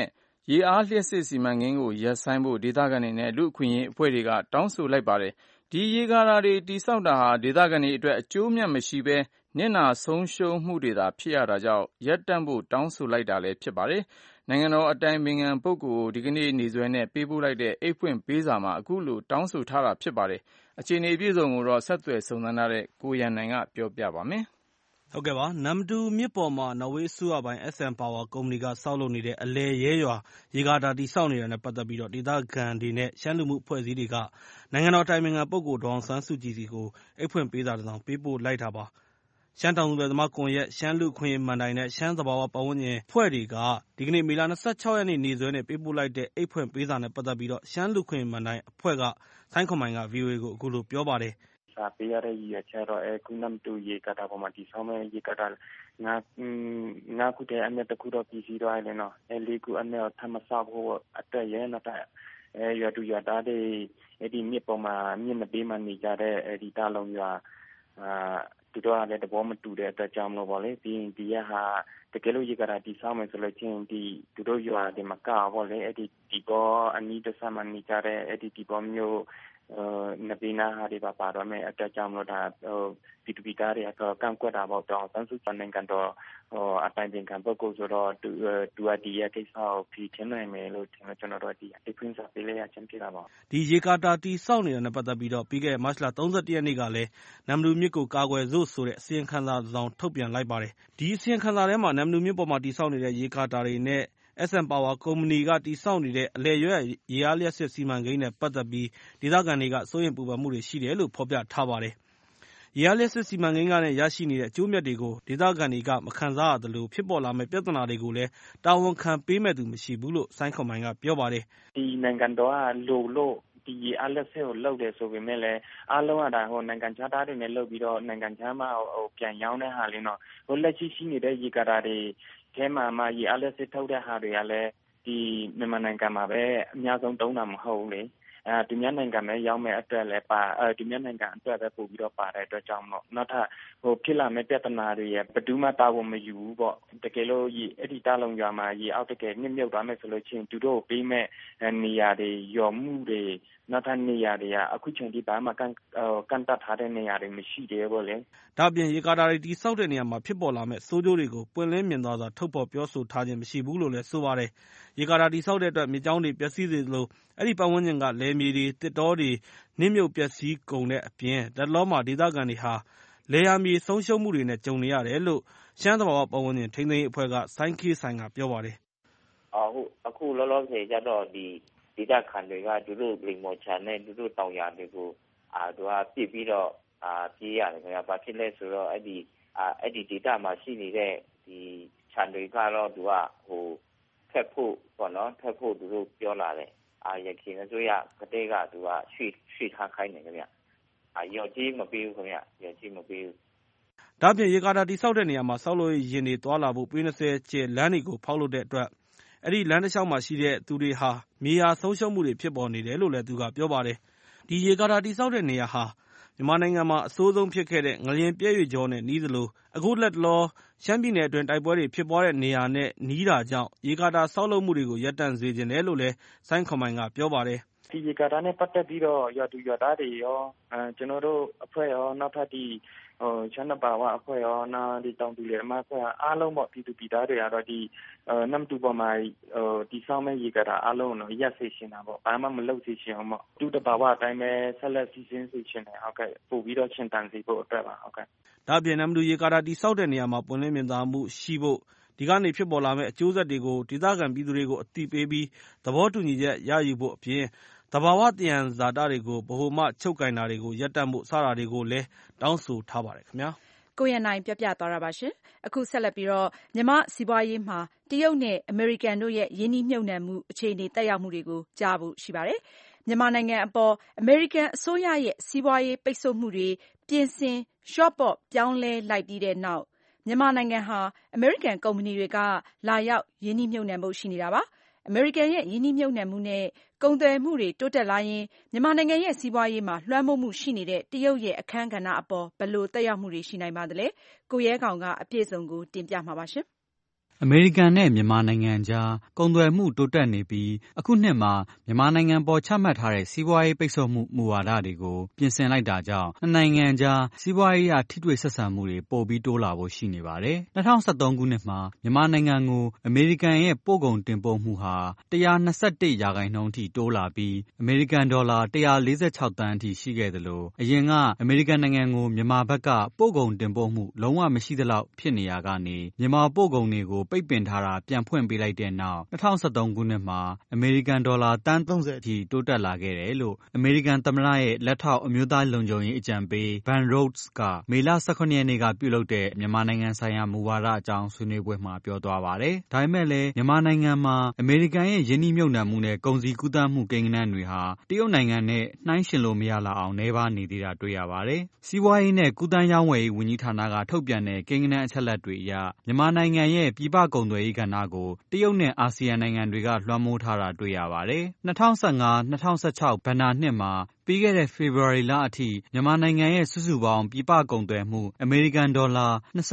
ရေအားလျှပ်စစ်စီမံကိန်းကိုရပ်ဆိုင်းဖို့ဒေသခံတွေနဲ့လူ့အခွင့်အရေးအဖွဲ့တွေကတောင်းဆိုလိုက်ပါတယ်။ဒီရေကာတာတွေတည်ဆောက်တာဟာဒေသခံတွေအတွက်အကျိုးမြတ်မရှိဘဲနစ်နာဆုံးရှုံးမှုတွေသာဖြစ်ရတာကြောင့်ရပ်တန့်ဖို့တောင်းဆိုလိုက်တာလည်းဖြစ်ပါတယ်။နိုင်ငံတော်အတိုင်ပင်ခံပုဂ္ဂိုလ်ဒီကနေ့နေ့စွဲနဲ့ပေးပို့လိုက်တဲ့အိတ်ဖွင့်ပေးစာမှာအခုလိုတောင်းဆိုထားတာဖြစ်ပါတယ်။အခြေအနေအပြည့်စုံကိုတော့ဆက်သွယ်စုံစမ်းထားတဲ့ကိုရန်နိုင်ကပြောပြပါမယ်။ဟုတ်ကဲ့ပါနမ်ဒူမြစ်ပေါ်မှာနော်ဝေးအစိုးရပိုင် SM Power ကုမ္ပဏီကဆောက်လုပ်နေတဲ့အလယ်ရဲရွာရေကာတာတည်ဆောက်နေတာနဲ့ပတ်သက်ပြီးဒေသခံတွေနဲ့ရှမ်းလူမှုအဖွဲ့အစည်းတွေကနိုင်ငံတော်အတိုင်ပင်ခံပုဂ္ဂိုလ်ဒေါ်အောင်ဆန်းစုကြည်ဆီကိုအိတ်ဖွင့်ပေးစာတစ်စောင်ပေးပို့လိုက်တာပါ။ရှမ်းတောင်သူလယ်သမားကွန်ရက်၊ရှမ်းလူ့အခွင့်အရေးမဏ္ဍိုင်နဲ့ရှမ်းသဘာဝပတ်ဝန်းကျင်အဖွဲ့တွေကဒီကနေ့မေလ 26 ရက်နေ့စွဲနဲ့ပေးပို့လိုက်တဲ့အိတ်ဖွင့်ပေးစာနဲ့ပတ်သက်ပြီးရှမ်းလူ့အခွင့်အရေးမဏ္ဍိုင်အဖွဲ့ကဆိုင်းခွန်မိုင်က VOA ကိုအခုလိုပြောပါတယ်။စာပေးရတဲ့ရည်ရွယ်ချက်တော့ခုနမ်တူရေကာတာပေါ်မှာတည်ဆောက်မယ့်ရေကာတာငါးခုတည်းအမြတ်တစ်ခုတော့ပြည်စည်းသွားတယ်နော်။လေးခုအမြတ်ထပ်မဆောက်ဖို့အတွက်ရဲ့နောက်ထပ်ရွာသူရွာသားတွေဒီမြစ်ပေါ်မှာမြစ်မပေးမှနေကြတဲ့ဒီတာလုံးရွာသူတို့ကလည်းသဘောမတူတဲ့အတွက်ကြောင့်လို့ပေါ့လေပြီးရင်ဒီဟာတကယ်လို့ရေကာတာတည်ဆောက်မယ်ဆိုလို့ချင်းဒီသူတို့ရွာဒီမှာကပေါ့လေဒီပေါ်အနီးတစ်ဆက်မှနေကြတဲ့ဒီပေါ်မျိုးနဘေနာဟာတွေပါတော့မယ်အတွက်ကြောင့်လို့ဒါပြည်သူပြည်သားတွေကကန့်ကွက်တာပေါ့တော့တန်းစုနိုင်ငံတော်အတိုင်ပင်ခံပုဂ္ဂိုလ်ဆိုတော့သူကဒီရဲ့ကိစ္စကိုဖြေရှင်းနိုင်မယ်လို့ထင်လို့ကျွန်တော်တို့ဒီအခွင့်စာပေးလိုက်ရခြင်းဖြစ်တာပါဒီရေကာတာတည်ဆောက်နေတာနဲ့ပတ်သက်ပြီးပြီးခဲ့တဲ့မတ်လ 31 ရက်နေ့ကလည်းနမ်ဒူမြစ်ကိုကာကွယ်စို့ဆိုတဲ့အစီရင်ခံစာတစ်စောင်ထုတ်ပြန်လိုက်ပါတယ်ဒီအစီရင်ခံစာထဲမှာနမ်ဒူမြစ်ပေါ်မှာတည်ဆောက်နေတဲ့ရေကာတာတွေနဲ့SM Power ကုမ္ပဏီကတည်ဆောက်နေတဲ့အလယ်ရွာရေအားလျှပ်စစ်စီမံကိန်းနဲ့ပတ်သက်ပြီးဒေသခံတွေကစိုးရိမ်ပူပန်မှုတွေရှိတယ်လို့ဖော်ပြထားပါတယ်။ရေအားလျှပ်စစ်စီမံကိန်းကနေရရှိနေတဲ့အကျိုးအမြတ်တွေကိုဒေသခံတွေကမခံစားရသလိုဖြစ်ပေါ်လာမယ့်ပြဿနာတွေကိုလည်းတာဝန်ခံပေးမယ့်သူမရှိဘူးလို့ဆိုင်းခွန်မိုင်ကပြောပါတယ်။ဒီနိုင်ငံတော်ကလိုလို့ဒီရေအားလျှပ်စစ်ကိုလုပ်တယ်ဆိုပေမဲ့လည်းအားလုံးကဒါနိုင်ငံခြားသားတွေနဲ့လုပ်ပြီးတော့နိုင်ငံခြားမှာပြန်ရောင်းတဲ့ဟာလေးတော့လက်ရှိနေတဲ့ရေကာတာတွေထဲမှာရေအားလျှပ်စစ်ထုတ်တဲ့ဟာတွေကလည်းဒီမြန်မာနိုင်ငံမှာပဲအများဆုံးတုံးတာမဟုတ်ဘူးလေဒီမြန်မာနိုင်ငံမှာရောင်းမဲ့အတွက်လည်းပါဒီမြန်မာနိုင်ငံအတွက်ပဲပို့ပြီးတော့ပါတဲ့အတွက်ကြောင့်မို့နောက်ထပ်ဖြစ်လာမဲ့ပြဿနာတွေရဘယ်သူမှတာဝန်မယူဘူးပေါ့တကယ်လို့အဲ့ဒီတာလုံးရွာမှာရေအောက်တကယ်မြုပ်သွားမယ်ဆိုလို့ချင်းသူတို့ပေးမဲ့နေရာတွေရော်မှုတွေနောက်ထပ်နေရာတွေကအခုချိန်ဒီဘာမှကန့်တတ်ထားတဲ့နေရာတွေမရှိသေးဘူးလေဒါ့အပြင်ရေကာတာတွေတည်ဆောက်တဲ့နေရာမှာဖြစ်ပေါ်လာမဲ့ဆိုးကျိုးတွေကိုပွင့်လင်းမြင်သာစွာထုတ်ဖော်ပြောဆိုထားခြင်းမရှိဘူးလို့လည်းဆိုပါတယ်ရေကာတာတည်ဆောက်တဲ့အတွက်မြစ်ကြောင်းတွေပျက်စီးစေသလိုအဲ့ဒီပတ်ဝန်းကျင်ကလယ်မြေတွေတစ်တောတွေနစ်မြုပ်ပျက်စီးကုန်တဲ့အပြင်လက်လောမှာဒေသခံတွေဟာလယ်ယာမြေဆုံးရှုံးမှုတွေနဲ့ကြုံနေရတယ်လို့ရှမ်းသဘာဝပတ်ဝန်းကျင်ထိန်းသိမ်းရေးအဖွဲ့ကဆိုင်းခေးဆိုင်ကပြောပါတယ်အခုလောလောဆယ်ကျတော့ဒီဒေသခံတွေကသူတို့လိမ်မော်ချန်နဲ့သူတို့တောင်ယာတွေကိုသူကပြစ်ပြီးတော့ပြေးရတယ်ခင်ဗျာဘာဖြစ်လဲဆိုတော့အဲ့ဒီဒေသမှာရှိနေတဲ့ဒီခြံတွေကတော့သူကဖက်ဖို့ပေါ့နော်ဖက်ဖို့သူတို့ပြောလာတယ်ရခင်အစိုးရကတည်းကသူကရွှေ့ထားခိုင်းတယ်ခင်ဗျရော်ကြီးမပေးဘူးခင်ဗျရော်ကြီးမပေးဘူးဒါ့အပြင်ရေကာတာတည်ဆောက်တဲ့နေရာမှာဆောက်လုပ်ရေးယာဉ်တွေသွားလာဖို့ပေ20ကျယ်လမ်းတွေကိုဖောက်လုပ်တဲ့အတွက်အဲ့ဒီလမ်းတစ်လျှောက်မှာရှိတဲ့သူတွေဟာမြေယာဆုံးရှုံးမှုတွေဖြစ်ပေါ်နေတယ်လို့လည်းသူကပြောပါတယ်ဒီရေကာတာတည်ဆောက်တဲ့နေရာဟာမြန်မာနိုင်ငံမှာအဆိုးဆုံးဖြစ်ခဲ့တဲ့ငလျင်ပြည့်ရွေ့ကြောနဲ့နီးသလိုအခုလက်တလောရှမ်းပြည်နယ်အတွင်းတိုက်ပွဲတွေဖြစ်ပွားတဲ့နေရာနဲ့နီးတာကြောင့်ရေကာတာဆောက်လုပ်မှုတွေကိုရပ်တန့်စေချင်တယ်လို့လည်းဆိုင်းခွန်မိုင်ကပြောပါတယ်ဒီရေကာတာနဲ့ပတ်သက်ပြီးတော့ရွာသူရွာသားတွေရောကျွန်တော်တို့အဖွဲ့ရောနောက်ထပ်ဒီချမ်းသာပါဝအဖွဲ့ရောနောက်ဒီတောင်သူလယ်သမားအဖွဲ့အားလုံးပေါ့ပြည်သူပြည်သားတွေကတော့ဒီနမ်တူပေါ်မှာဒီဆောင်မဲ့ရေကာတာအားလုံးတော့ရပ်စေချင်တာပေါ့ဘာမှမလုပ်စေချင်အောင်ပေါ့သူတဘာဝအတိုင်းပဲဆက်လက်စီစဉ်စေချင်တယ်ဟုတ်ကဲ့ပို့ပြီးတော့ရှင်းတန်စေဖို့အတွက်ပါဟုတ်ကဲ့ဒါ့အပြင်နမ်တူရေကာတာတည်ဆောက်တဲ့နေရာမှာပွင့်လင်းမြင်သာမှုရှိဖို့ဒီကနေဖြစ်ပေါ်လာမဲ့အကျိုးဆက်တွေကိုဒေသခံပြည်သူတွေကိုအသိပေးပြီးသဘောတူညီချက်ရယူဖို့အပြင်သဘာဝသယံဇာတတွေကိုဗဟိုမှချုပ်ကိုင်တာတွေကိုရပ်တန့်ဖို့စတာတွေကိုလည်းတောင်းဆိုထားပါတယ်ခင်ဗျာကိုရန်နိုင်ပြသွားတာပါရှင်အခုဆက်လက်ပြီးတော့မြန်မာစီးပွားရေးမှာတရုတ်နဲ့အမေရိကန်တို့ရဲ့ယင်းနှိမ့်မြုပ်နှံမှုအခြေအနေတက်ရောက်မှုတွေကိုကြားဖို့ရှိပါတယ်မြန်မာနိုင်ငံအပေါ်အမေရိကန်အစိုးရရဲ့စီးပွားရေးပိတ်ဆို့မှုတွေပြင်ဆင်လျှော့ပေါ့ပြောင်းလဲလိုက်ပြီးတဲ့နောက်မြန်မာနိုင်ငံဟာအမေရိကန်ကုမ္ပဏီတွေကလာရောက်ယင်းနှိမ့်မြုပ်နှံမှုရှိနေတာပါအမေရိကန်ရဲ့ယင်းနှိမ့်မြုပ်နှံမှုနဲ့ကုန်သွယ်မှုတွေတိုးတက်လာရင်မြန်မာနိုင်ငံရဲ့စီးပွားရေးမှာလွှမ်းမိုးမှုရှိနေတဲ့တရုတ်ရဲ့အခန်းကဏ္ဍအပေါ်ဘယ်လိုသက်ရောက်မှုတွေရှိနိုင်ပါသလဲကိုရဲကောင်ကအပြည့်စုံကိုတင်ပြမှာပါရှင်အမေရိကန်နဲ့မြန်မာနိုင်ငံကြားကုန်သွယ်မှုတိုးတက်နေပြီးအခုနှစ်မှာမြန်မာနိုင်ငံပေါ်ချမှတ်ထားတဲ့စီးပွားရေးပိတ်ဆို့မှုမူဝါဒတွေကိုပြင်ဆင်လိုက်တာကြောင့်နှစ်နိုင်ငံကြားစီးပွားရေးအရထိတွေ့ဆက်ဆံမှုတွေပိုပြီးတိုးလာဖို့ရှိနေပါတယ်။2013 ခုနှစ်မှာမြန်မာနိုင်ငံကိုအမေရိကန်ရဲ့ပို့ကုန်တင်ပို့မှုဟာ121% ထိတိုးလာပြီးအမေရိကန်ဒေါ်လာ146 သန်းအထိရှိခဲ့သလိုအရင်ကအမေရိကန်နိုင်ငံကိုမြန်မာဘက်ကပို့ကုန်တင်ပို့မှုလုံးဝမရှိသလောက်ဖြစ်နေရာကနေမြန်မာပို့ကုန်တွေကိုပိတ်ပင်ထားတာပြန်ဖွင့်ပေးလိုက်တဲ့နောက်2013 ခုနှစ်မှာအမေရိကန်ဒေါ်လာသန်း30အထိတိုးတက်လာခဲ့တယ်လို့အမေရိကန်သမ္မတရဲ့လက်ထောက်အမျိုးသားလုံခြုံရေးအကြံပေး Van Rhodes ကမေလ 18 ရက်နေ့ကပြုလုပ်တဲ့မြန်မာနိုင်ငံဆိုင်ရာမူဝါဒအကြောင်းဆွေးနွေးပွဲမှာပြောသွားပါတယ်။ဒါပေမဲ့လည်းမြန်မာနိုင်ငံမှာအမေရိကန်ရဲ့ယင်းနှိမ့်မြုပ်နှံမှုနဲ့ကုန်စည်ကူးသန်းမှုကိန်းဂဏန်းတွေဟာတရုတ်နိုင်ငံနဲ့နှိုင်းယှဉ်လို့မရလောက်အောင်နှဲပါနေသေးတာတွေ့ရပါတယ်။စီးပွားရေးနဲ့ကူးသန်းရောင်းဝယ်ရေးဝန်ကြီးဌာနကထုတ်ပြန်တဲ့ကိန်းဂဏန်းအချက်အလက်တွေအရမြန်မာနိုင်ငံရဲ့ပြည်ပကုန်သွယ်ရေးကဏ္ဍကိုတရုတ်နဲ့အာဆီယံနိုင်ငံတွေကလွှမ်းမိုးထားတာတွေ့ရပါတယ်။2015-2016 ဘဏ္ဍာနှစ်မှာပြီးခဲ့တဲ့ဖေဖော်ဝါရီလအထိမြန်မာနိုင်ငံရဲ့စုစုပေါင်းပြည်ပကုန်သွယ်မှုအမေရိကန်ဒေါ်လာ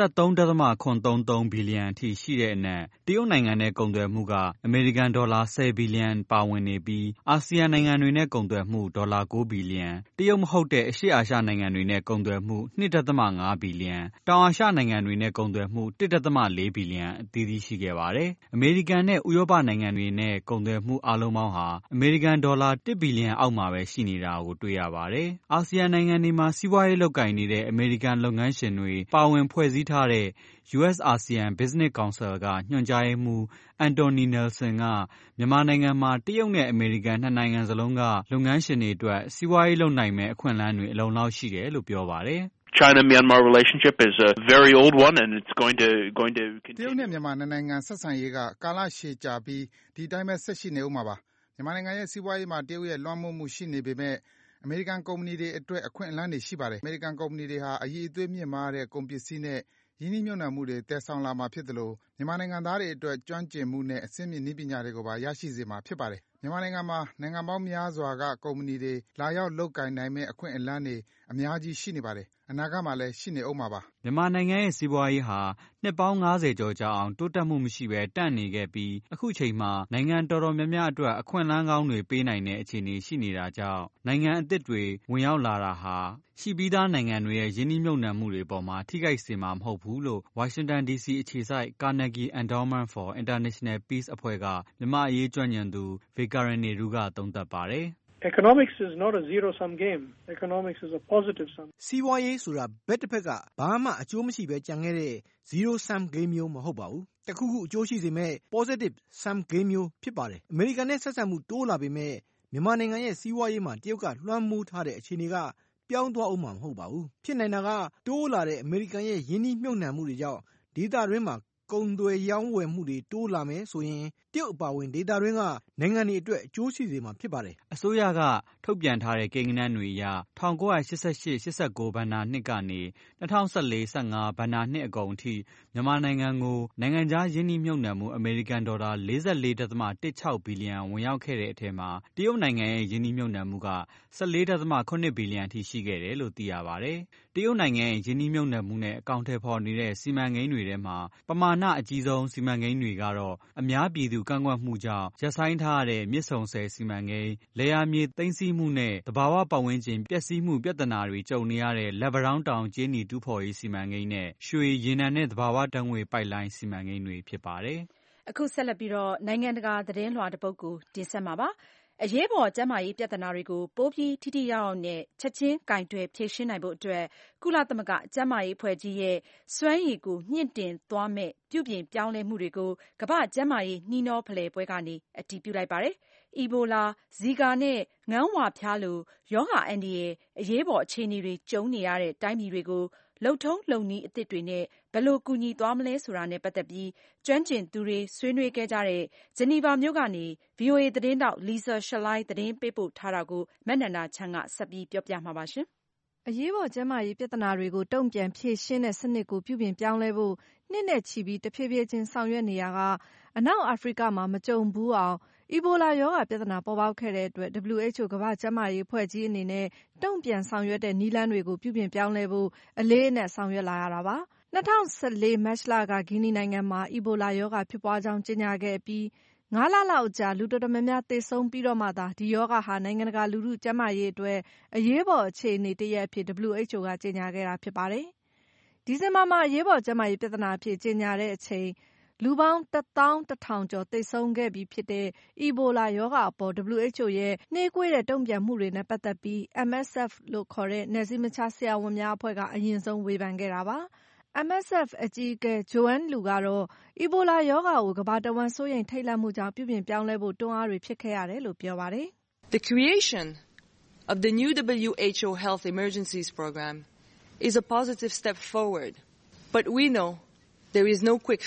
23.733 ဘီလီယံအထိရှိတဲ့အနက်တရုတ်နိုင်ငံနဲ့ကုန်သွယ်မှုကအမေရိကန်ဒေါ်လာ10ဘီလီယံပါဝင်နေပြီးအာဆီယံနိုင်ငံတွေနဲ့ကုန်သွယ်မှုဒေါ်လာ9ဘီလီယံတရုတ်မဟုတ်တဲ့အရှေ့အာရှနိုင်ငံတွေနဲ့ကုန်သွယ်မှု 2.5 ဘီလီယံတောင်အာရှနိုင်ငံတွေနဲ့ကုန်သွယ်မှု 1.4 ဘီလီယံအသီးသီးရှိခဲ့ပါတယ်။အမေရိကန်နဲ့ဥရောပနိုင်ငံတွေနဲ့ကုန်သွယ်မှုအားလုံးပေါင်းဟာအမေရိကန်ဒေါ်လာ1ဘီလီယံအောက်မှာပဲရှိနေတာကိုတွေ့ရပါတယ်။အာဆီယံနိုင်ငံတွေမှာစီးပွားရေးလုပ်ကိုင်နေတဲ့အမေရိကန်လုပ်ငန်းရှင်တွေပါဝင်ဖွဲ့စည်းထားတဲ့ US ASEAN Business Council ကညွှန်ကြားရေးမှူး Anthony Nelson ကမြန်မာနိုင်ငံမှာတရုတ်နဲ့အမေရိကန်နှစ်နိုင်ငံစလုံးကလုပ်ငန်းရှင်တွေအတွက်စီးပွားရေးလုပ်နိုင်မယ့်အခွင့်အလမ်းတွေအလုံလောက်ရှိတယ်လို့ပြောပါတယ်။ China-Myanmar relationship is a very old one and it's going to continue. တရုတ်နဲ့မြန်မာနှစ်နိုင်ငံဆက်ဆံရေးကကာလရှည်ကြာပြီးဒီအတိုင်းပဲဆက်ရှိနေဦးမှာပါ။မြန်မာနိုင်ငံရဲ့စီးပွားရေးမှာတရုတ်ရဲ့လွှမ်းမိုးမှုရှိနေပေမဲ့အမေရိကန်ကုမ္ပဏီတွေအတွက်အခွင့်အလမ်းတွေရှိပါတယ်။အမေရိကန်ကုမ္ပဏီတွေဟာအရည်အသွေးမြင့်မားတဲ့ကုန်ပစ္စည်းနဲ့ရင်းနှီးမြှုပ်နှံမှုတွေတည်ဆောင်လာမှာဖြစ်သလိုမြန်မာနိုင်ငံသားတွေအတွက်ကျွမ်းကျင်မှုနဲ့အဆင့်မြင့်နည်းပညာတွေကိုပါရရှိစေမှာဖြစ်ပါတယ်။မြန်မာနိုင်ငံမှာနိုင်ငံပေါင်းများစွာကကုမ္ပဏီတွေလာရောက်လုပ်ကိုင်နိုင်မယ့်အခွင့်အလမ်းတွေအများကြီးရှိနေပါတယ်။အနာဂတ်မှာလည်းရှိနေဦးမှာပါ။မြန်မာနိုင်ငံရဲ့စီးပွားရေးဟာနှစ်ပေါင်း50ကျော်ကြာအောင်တိုးတက်မှုမရှိဘဲတန့်နေခဲ့ပြီးအခုချိန်မှာနိုင်ငံတော်တော်များများအတွက်အခွင့်အလမ်းကောင်းတွေပေးနိုင်တဲ့အခြေအနေရှိနေတာကြောင့်နိုင်ငံအသစ်တွေဝင်ရောက်လာတာဟာရှိပြီးသားနိုင်ငံတွေရဲ့ယင်းနှိမ့်မြုပ်နှံမှုတွေပေါ်မှာထိခိုက်စေမှာမဟုတ်ဘူးလို့ Washington DC အခြေစိုက် Carnegie Endowment for International Peace အဖွဲ့ကမြန်မာအရေးကျွမ်းကျင်သူ Vikram Nehru ကသုံးသပ်ပါတယ်။ Economics is not a zero-sum game. Economics is a positive sum. စီးပွားရေးဆိုတာဘက်တစ်ဖက်ကဘာမှအကျိုးမရှိပဲကြံခဲ့တဲ့ zero-sum game မျိုးမဟုတ်ပါဘူး။တစ်ခုခုအကျိုးရှိစေမဲ့ positive sum game မျိုးဖြစ်ပါတယ်။အမေရိကန်နဲ့ဆက်ဆံမှုတိုးလာပေမဲ့မြန်မာနိုင်ငံရဲ့စီးပွားရေးမှာတရုတ်ကလွှမ်းမိုးထားတဲ့အခြေအနေကပြောင်းသွားအောင်မှာမဟုတ်ပါဘူး။ဖြစ်နိုင်တာကတိုးလာတဲ့အမေရိကန်ရဲ့ယင်းနှိမ့်မြှုပ်နှံမှုတွေကြောင့်ဒေသတွင်းမှာကုန်သွယ်ရောင်းဝယ်မှုတွေတိုးလာမယ်ဆိုရင်တရုတ်အပါအဝင်ဒေသတွင်းကနိုင်ငံတွေအတွက်အကျိုးရှိစေမှာဖြစ်ပါတယ်။အစိုးရကထုတ်ပြန်ထားတဲ့ကိန်းဂဏန်းတွေအရ1988-89 ဘဏ္ဍာနှစ်ကနေ2014-15 ဘဏ္ဍာနှစ်အကုန်အထိမြန်မာနိုင်ငံကိုနိုင်ငံခြားယင်းနှိမ့်မြှုပ်နှံမှုအမေရိကန်ဒေါ်လာ44.16 ဘီလီယံဝင်ရောက်ခဲ့တဲ့အထက်မှာတရုတ်နိုင်ငံရဲ့ယင်းနှိမ့်မြှုပ်နှံမှုက14.8 ဘီလီယံထိရှိခဲ့တယ်လို့သိရပါတယ်။တရုတ်နိုင်ငံရဲ့ယင်းနှိမ့်မြှုပ်နှံမှုနဲ့အကောင့်ထဲပေါ်နေတဲ့စီမံကိန်းတွေထဲမှာပမာဏအကြီးဆုံးစီမံကိန်းတွေကတော့အများပြည်သူကန့်ကွက်မှုကြောင့်ရပ်ဆိုင်းထားတဲ့မြစ်ဆုံဆည်စီမံကိန်းလယ်ယာမြေသိမ်းဆည်းမှုနဲ့သဘာဝပတ်ဝန်းကျင်ပျက်စီးမှုပြဿနာတွေကြုံနေရတဲ့လက်ပံတောင်းတောင်ကြေးနီတူးဖော်ရေးစီမံကိန်းနဲ့ရွှေရေနံနဲ့သဘာဝဓာတ်ငွေပိုက်လိုင်းစီမံကိန်းတွေဖြစ်ပါတယ်။အခုဆက်လက်ပြီးတော့နိုင်ငံတကာသတင်းလွှာတစ်ပုဒ်ကိုတင်ဆက်မှာပါ။အရေးပေါ်ကျန်းမာရေးပြဿနာတွေကိုပိုပြီးထိထိရောက်ရောက်နဲ့ချက်ချင်းကိုင်တွယ်ဖြေရှင်းနိုင်ဖို့အတွက်ကုလသမဂ္ဂကျန်းမာရေးအဖွဲ့ကြီးရဲ့စွမ်းရည်ကိုမြင့်တင်သွားမယ့်ပြုပြင်ပြောင်းလဲမှုတွေကိုကမ္ဘာ့ကျန်းမာရေးနှီးနှောဖလှယ်ပွဲကနေအတည်ပြုလိုက်ပါတယ်။အီဘိုလာ၊ဇီကာနဲ့ငန်းဝါဖျားလိုရောဂါအန္တရာယ်အရေးပေါ်အခြေအနေတွေကြုံနေရတဲ့တိုင်းပြည်တွေကိုလုပ်ထုံးလုပ်နည်းအသစ်တွေနဲ့ဘယ်လိုကူညီသွားမလဲဆိုတာနဲ့ပတ်သက်ပြီးကျွမ်းကျင်သူတွေဆွေးနွေးခဲ့ကြတဲ့ဂျနီဗာမြို့ကနေ VOA သတင်းထောက် Lisa Schlein သတင်းပေးပို့ထားတာကိုမနန္ဒာချမ်းကဆက်ပြီးပြောပြမှာပါ။အရေးပေါ်ကျန်းမာရေးပြဿနာတွေကိုတုံ့ပြန်ဖြေရှင်းတဲ့စနစ်ကိုပြုပြင်ပြောင်းလဲဖို့နှစ်နဲ့ချီပြီးတဖြည်းဖြည်းချင်းဆောင်ရွက်နေရာကအနောက်အာဖရိကမှာမကြုံဘူးအောင်အီဘိုလာရောဂါပြဿနာပေါ်ပေါက်ခဲ့တဲ့အတွက် WHO ကမ္ဘာ့ကျန်းမာရေးအဖွဲ့ကြီးအနေနဲ့တုံ့ပြန်ဆောင်ရွက်တဲ့နည်းလမ်းတွေကိုပြုပြင်ပြောင်းလဲဖို့အလေးအနက်ဆောင်ရွက်လာရတာပါ 2014 မတ်လကဂီနီနိုင်ငံမှာအီဘိုလာရောဂါဖြစ်ပွားကြောင်းကြေညာခဲ့ပြီး9 လလောက်ကြာလူတော်တော်များများသေဆုံးပြီးတော့မှသာဒီရောဂါဟာနိုင်ငံတကာလူထုကျန်းမာရေးအတွက်အရေးပေါ်အခြေအနေတစ်ရပ်အဖြစ် WHO ကကြေညာခဲ့တာဖြစ်ပါတယ်။ဒီဇင်ဘာမှာအရေးပေါ်ကျန်းမာရေးပြဿနာအဖြစ်ကြေညာတဲ့အချိန်လူပေါင်း11000 ကျော်သေဆုံးခဲ့ပြီးဖြစ်တဲ့အီဘိုလာရောဂါအပေါ် WHO ရဲ့နှေးကွေးတဲ့တုံ့ပြန်မှုတွေနဲ့ပတ်သက်ပြီး MSF လို့ခေါ်တဲ့နယ်စည်းမခြားဆရာဝန်များအဖွဲ့ကအရင်ဆုံးဝေဖန်ခဲ့တာပါ။ MSF အကြီးအကဲ Joanne Liu ကတော့အီဘိုလာရောဂါကိုကမ္ဘာတဝန်းစိုးရိမ်ထိတ်လန့်မှုကြောင့်ပြုပြင်ပြောင်းလဲဖို့တွန်းအားတွေဖြစ်ခဲ့ရတယ်လို့ပြောပါတယ်။ The creation of the new WHO Health Emergencies Program is a positive step forward, but we know there is no quick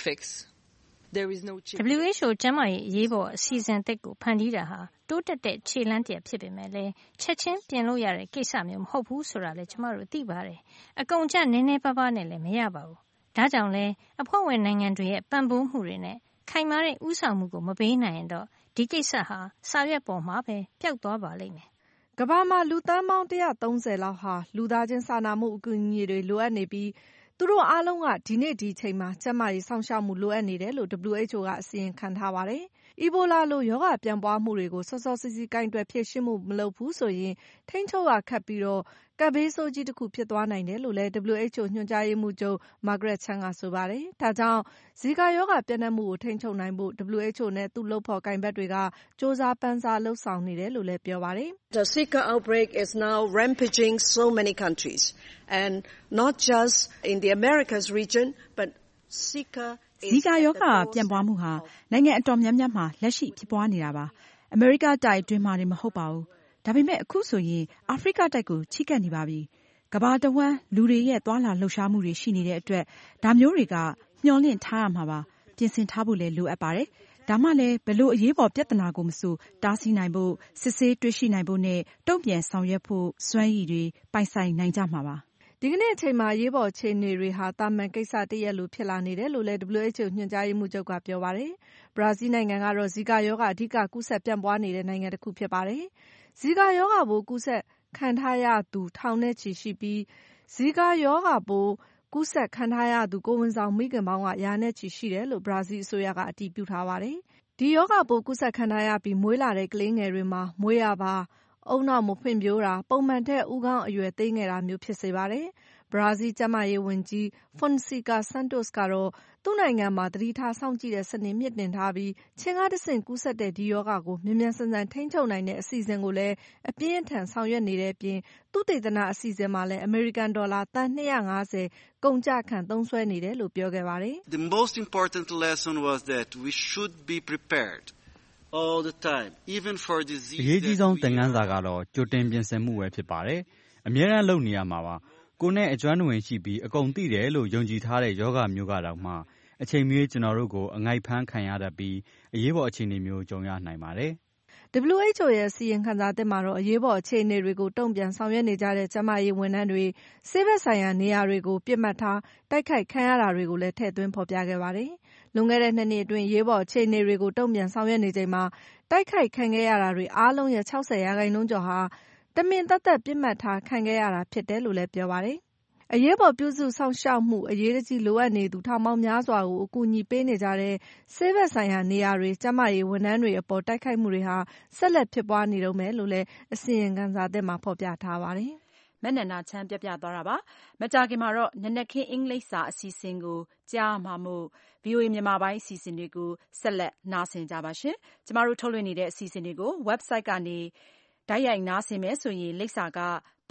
fix.WHO ကျန်းမာရေးအရေးပေါ်အစီအစဉ်သစ်ကိုဖန်တီးတာဟာတိုးတက်တဲ့ခြေလှမ်းတစ်ဖြစ်ပေမဲ့လည်းချက်ချင်းပြင်လို့ရတဲ့ကိစ္စမျိုးမဟုတ်ဘူးဆိုတာလည်းကျမတို့သိပါတယ်။အကုန်ကျနည်းနည်းပါးပါးနဲ့လည်းမရပါဘူး။ဒါကြောင့်လည်းအဖွဲ့ဝင်နိုင်ငံတွေရဲ့ပံ့ပိုးမှုတွေနဲ့ခိုင်မာတဲ့ဥဆောင်မှုကိုမပေးနိုင်ရင်တော့ဒီကိစ္စဟာစာရွက်ပေါ်မှာပဲပျောက်သွားပါလိမ့်မယ်။ကမ္ဘာမှာလူသန်းပေါင်း130လောက်ဟာလူသားချင်းစာနာမှုအကူအညီတွေလိုအပ်နေပြီးသူတို့အားလုံးကဒီနေ့ဒီချိန်မှာကျန်းမာရေးစောင့်ရှောက်မှုလိုအပ်နေတယ်လို့ WHO ကအစီရင်ခံထားပါတယ်။အီဘိုလာလိုရောဂါပြန့်ပွားမှုတွေကိုစောစောစီးစီးကိုင်တွယ်ဖြေရှင်းမှုမလုပ်ဘူးဆိုရင်ထိန်းချုပ်ရခက်ပြီးတော့ကပ်ဘေးဆိုးကြီးတစ်ခုဖြစ်သွားနိုင်တယ်လို့လည်း WHO ညွှန်ကြားရေးမှူးချုပ် Margaret Chan ကဆိုပါတယ်။ဒါကြောင့်ဇီကာရောဂါပြန့်နှံ့မှုကိုထိန်းချုပ်နိုင်ဖို့ WHO နဲ့သူ့လုပ်ဖော်ကိုင်ဘက်တွေကစ조사ပန်းစားလုပ်ဆောင်နေတယ်လို့လည်းပြောပါတယ်။ The Zika outbreak is now rampaging so many countries and not just in the Americas region but Zika ဇီကာရောဂါပြန့်ပွားမှုဟာနိုင်ငံအတော်များများမှာလက်ရှိဖြစ်ပွားနေတာပါ။အမေရိကတိုက်အတွင်းမှာနေမဟုတ်ပါဘူး။ဒါပေမဲ့အခုဆိုရင်အာဖရိကတိုက်ကိုချိကပ်နေပါပြီ။ကမ္ဘာတဝန်းလူတွေရဲ့သွာလာလှုပ်ရှားမှုတွေရှိနေတဲ့အတွက်ဒါမျိုးတွေကမျှော်လင့်ထားရမှာပါ။ပြင်ဆင်ထားဖို့လည်းလိုအပ်ပါတယ်။ဒါမှလည်းဘယ်လိုအရေးပေါ်ပြဿနာကိုမဆိုတားဆီးနိုင်ဖို့စစ်ဆေးတွေ့ရှိနိုင်ဖို့နဲ့တုံ့ပြန်ဆောင်ရွက်ဖို့စွမ်းရည်တွေပိုင်ဆိုင်နိုင်ကြမှာပါ။ဒီကနေ့အချိန်မှာအရေးပေါ်အခြေအနေတွေဟာတာမန်ကိစ္စတစ်ရပ်လိုဖြစ်လာနေတယ်လို့လည်း WHO ညွှန်ကြားရေးမှူးချုပ်ကပြောပါတယ်။ဘရာဇီးနိုင်ငံကတော့ဇီကာရောဂါအဓိကကူးစက်ပြန့်ပွားနေတဲ့နိုင်ငံတစ်ခုဖြစ်ပါတယ်။ဇီကာရောဂါပိုးကူးစက်ခံထားရသူထောင်နဲ့ချီရှိပြီးဇီကာရောဂါပိုးကူးစက်ခံထားရသူကိုယ်ဝန်ဆောင်မိခင်ပေါင်းကရာနဲ့ချီရှိတယ်လို့ဘရာဇီးအစိုးရကအတည်ပြုထားပါတယ်။ဒီရောဂါပိုးကူးစက်ခံထားရပြီးမွေးလာတဲ့ကလေးငယ်တွေမှာမွေးရာပါဦးနှောက်မဖွံ့ဖြိုးတာပုံမှန်ထက်ဦးခေါင်းအရွယ်သေးငယ်တာမျိုးဖြစ်စေပါတယ်။ဘရာဇီးကျန်းမာရေးဝန်ကြီး Fonseca Santos ကတော့သူ့နိုင်ငံမှာသတိထားစောင့်ကြည့်တဲ့စနစ်မြင့်တင်ထားပြီးခြင်ကတဆင့်ကူးစက်တဲ့ဒီရောဂါကိုမြန်မြန်ဆန်ဆန်ထိန်းချုပ်နိုင်တဲ့အစီအစဉ်ကိုလည်းအပြင်းအထန်ဆောင်ရွက်နေတဲ့အပြင်သုတေသနအစီအစဉ်မှာလည်းအမေရိကန်ဒေါ်လာသန်း250ကုန်ကျခံသုံးစွဲနေတယ်လို့ပြောခဲ့ပါတယ်။ The most important lesson was that we should be prepared all the time even for disease အရေးကြီးဆုံးသင်ခန်းစာကတော့ကြိုတင်ပြင်ဆင်မှုပဲဖြစ်ပါတယ်။အမြဲတမ်းလုပ်နေရမှာပါ။ကိုယ်နဲ့အကျွမ်းဝင်ရှိပြီးအကုန်သိတယ်လို့ယုံကြည်ထားတဲ့ယောဂမျိုးကတော့မှအချိန်မီကျွန်တော်တို့ကိုအငိုက်ဖမ်းခံရတတ်ပြီးအရေးပေါ်အခြေအနေမျိုးကြုံရနိုင်ပါတယ်။ WHO ရဲ့အစီရင်ခံစာသစ်မှာတော့အရေးပေါ်အခြေအနေတွေကိုတုံ့ပြန်ဆောင်ရွက်နေကြတဲ့ကျန်းမာရေးဝန်ထမ်းတွေဆေးဘက်ဆိုင်ရာနေရာတွေကိုပြစ်မှတ်ထားတိုက်ခိုက်ခံရတာတွေကိုလည်းထည့်သွင်းဖော်ပြခဲ့ပါတယ်။လွန်ခဲ့တဲ့2နှစ်အတွင်းအရေးပေါ်အခြေအနေတွေကိုတုံ့ပြန်ဆောင်ရွက်နေချိန်မှာတိုက်ခိုက်ခံခဲ့ရတာတွေအားလုံးရဲ့60%ကျော်ဟာတမင်သက်သက်ပြစ်မှတ်ထားခံခဲ့ရတာဖြစ်တယ်လို့လည်းပြောပါတယ်။အရေးပေါ်ပြုစုစောင့်ရှောက်မှုအရေးတကြီးလိုအပ်နေသူထောင်ပေါင်းများစွာကိုအကူအညီပေးနေကြတဲ့ဆေးဘက်ဆိုင်ရာနေရာတွေကျန်းမာရေးဝန်ထမ်းတွေအပေါ်တိုက်ခိုက်မှုတွေဟာဆက်လက်ဖြစ်ပွားနေတုန်းပဲလို့လည်းအစီရင်ခံစာသစ်မှာဖော်ပြထားပါတယ်။မနန္ဒာချမ်းပြသွားတာပါ။မကြာခင်မှာတော့နနက်ခင်းအင်္ဂလိပ်စာအစီအစဉ်ကိုကြားမှာမို့ VOA မြန်မာပိုင်းအစီအစဉ်တွေကိုဆက်လက်နားဆင်ကြပါရှင်။ကျမတို့ထုတ်လွှင့်နေတဲ့အစီအစဉ်တွေကို website ကနေတိုက်ရိုက်နားဆင်မယ်ဆိုရင်လိပ်စာက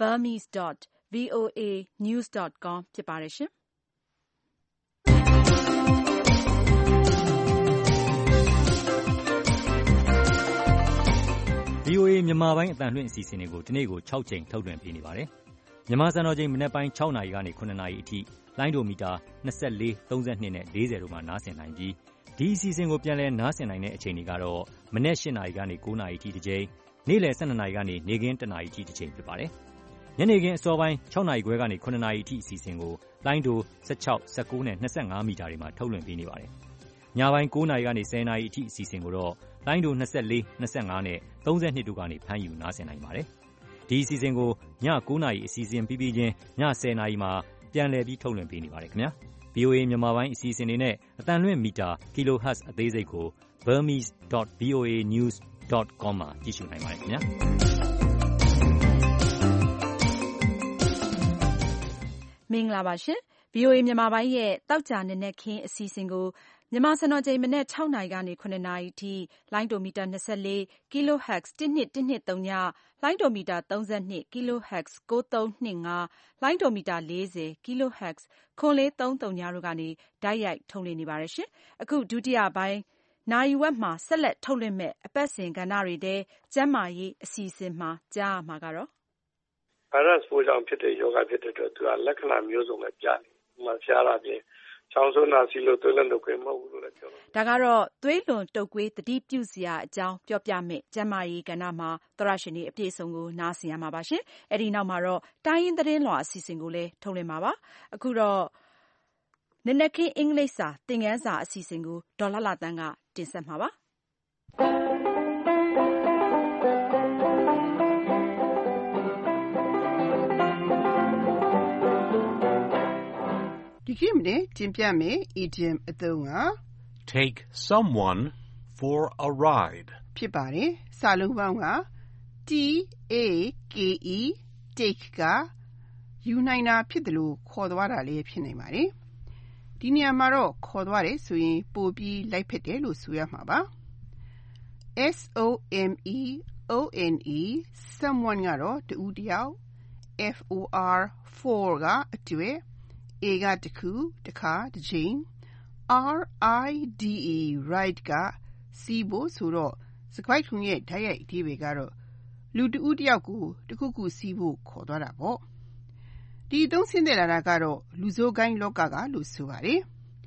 burmese.voanews.com ဖြစ်ပါတယ်ရှင်။ VOA မြန်မာပိုင်းအသံလွှင့်အစီအစဉ်တွေကိုဒီနေ့ကို6ကြိမ်ထုတ်လွှင့်ပေးနေပါတယ်။မြန်မာစံတော်ချိန်မနက်ပိုင်း6နာရီကနေ9နာရီအထိလိုင်းဒိုမီတာ24 32နဲ့40တို့မှာနားဆင်နိုင်ပြီးဒီအစီအစဉ်ကိုပြန်လည်နားဆင်နိုင်တဲ့အချိန်တွေကတော့မနက်8နာရီကနေ9နာရီအထိတစ်ကြိမ်နေ့လယ်12နာရီကနေနေ့ခင်း1နာရီအထိတစ်ချိန်ဖြစ်ပါတယ်။ညနေခင်းအစောပိုင်း6နာရီခွဲကနေ9နာရီအထိအစီအစဉ်ကိုလိုင်းဒို16 19နဲ့25မီတာတွေမှာထုတ်လွှင့်ပေးနေပါတယ်။ညပိုင်း9နာရီကနေ10နာရီအထိအစီအစဉ်ကိုတော့လိုင်းဒို24 25နဲ့32တို့ကနေဖမ်းယူနားဆင်နိုင်ပါတယ်။ဒီအစီအစဉ်ကိုည9နာရီအစီအစဉ်ပြီးပြီးချင်းည10နာရီမှာပြန်လည်ပြီးထုတ်လွှင့်ပေးနေပါတယ်ခင်ဗျာ။ VOA မြန်မာပိုင်းအစီအစဉ်တွေနဲ့အသံလွှင့်မီတာ kilohertz အသေးစိတ်ကို burmese.voanews.com မှာကြည့်ရှုနိုင်ပါတယ်ခင်ဗျာမင်္ဂလာပါရှင် VOA မြန်မာပိုင်းရဲ့တောက်ကြနက်ခင်းအစီအစဉ်ကိုမြန်မာစံတော်ချိန်မနေ့6နာရီကနေ9နာရီထိလိုင်းဒိုမီတာ24 kHz 1213ညလိုင်းဒိုမီတာ32 kHz 9325လိုင်းဒိုမီတာ40 kHz 9433ညတို့ကနေဓာတ်ရိုက်ထုတ်လွှင့်နေပါတယ်ရှင်အခုဒုတိယပိုင်းနိုင်ဝက်မှာဆက်လက်ထုတ်လွှင့်မဲ့အပတ်စဉ်ကဏ္ဍတွေထဲကျန်းမာရေးအစီအစဉ်မှာကြားမှာကတော့ဗိုင်းရပ်စ်ပိုးကြောင့်ဖြစ်တဲ့ယောဂဖြစ်တဲ့အတွက်သူကလက္ခဏာမျိုးစုံနဲ့ပြနေဥပမာဖျားတာပြင်ချောင်းဆိုးနာစီလို့သွေးလွန်တုပ်ကွေးမဟုတ်ဘူးလို့လည်းပြောတယ်ဒါကတော့သွေးလွန်တုပ်ကွေးသတိပြုစရာအကြောင်းပြောပြမယ်ကျန်းမာရေးကဏ္ဍမှာသောရရှင်တွေအပြည့်အစုံကိုနားဆင်ရမှာပါရှင်အဲ့ဒီနောက်မှာတော့တိုင်းရင်းသတင်းလွှာအစီအစဉ်ကိုလည်းထုတ်လွှင့်မှာပါအခုတော့နနက်ခင်းအင်္ဂလိပ်စာသင်ခန်းစာအစီအစဉ်ကိုဒေါ်လှလှတန်းကတင်ဆက်မှာပါဒီကိမနဲ့တင်ပြမယ် idiom အသုံးက take someone for a ride ဖြစ်ပါတယ်စာလုံးပေါင်းက take take ကယူနိုင်တာဖြစ်တယ်လို့ခေါ်သွားတာလည်းဖြစ်နိုင်ပါတယ်ဒီနေရာမှာတော့ခေါ်သွားတယ်ဆိုရင်ပို့ပြီးလိုက်ဖက်တယ်လို့ဆိုရမှာပါ someone ကတော့တူဦးတယောက် for ကအတွေ့A ကတခုတစ်ခါတစ်ချိန် ride ride ကစီးဖို့ဆိုတော့စကွိုက်ထုံရဲ့ဓာတ်ရိုက်အဓိပ္ပာယ်ကတော့လူတဦးတယောက်ကိုတစ်ခုခုစီးဖို့ခေါ်သွားတာပေါ့ဒီအသုံးဆင်းသက်လာတာကတော့လူဆိုးကိုင်းလောကကလို့ဆိုပါတယ်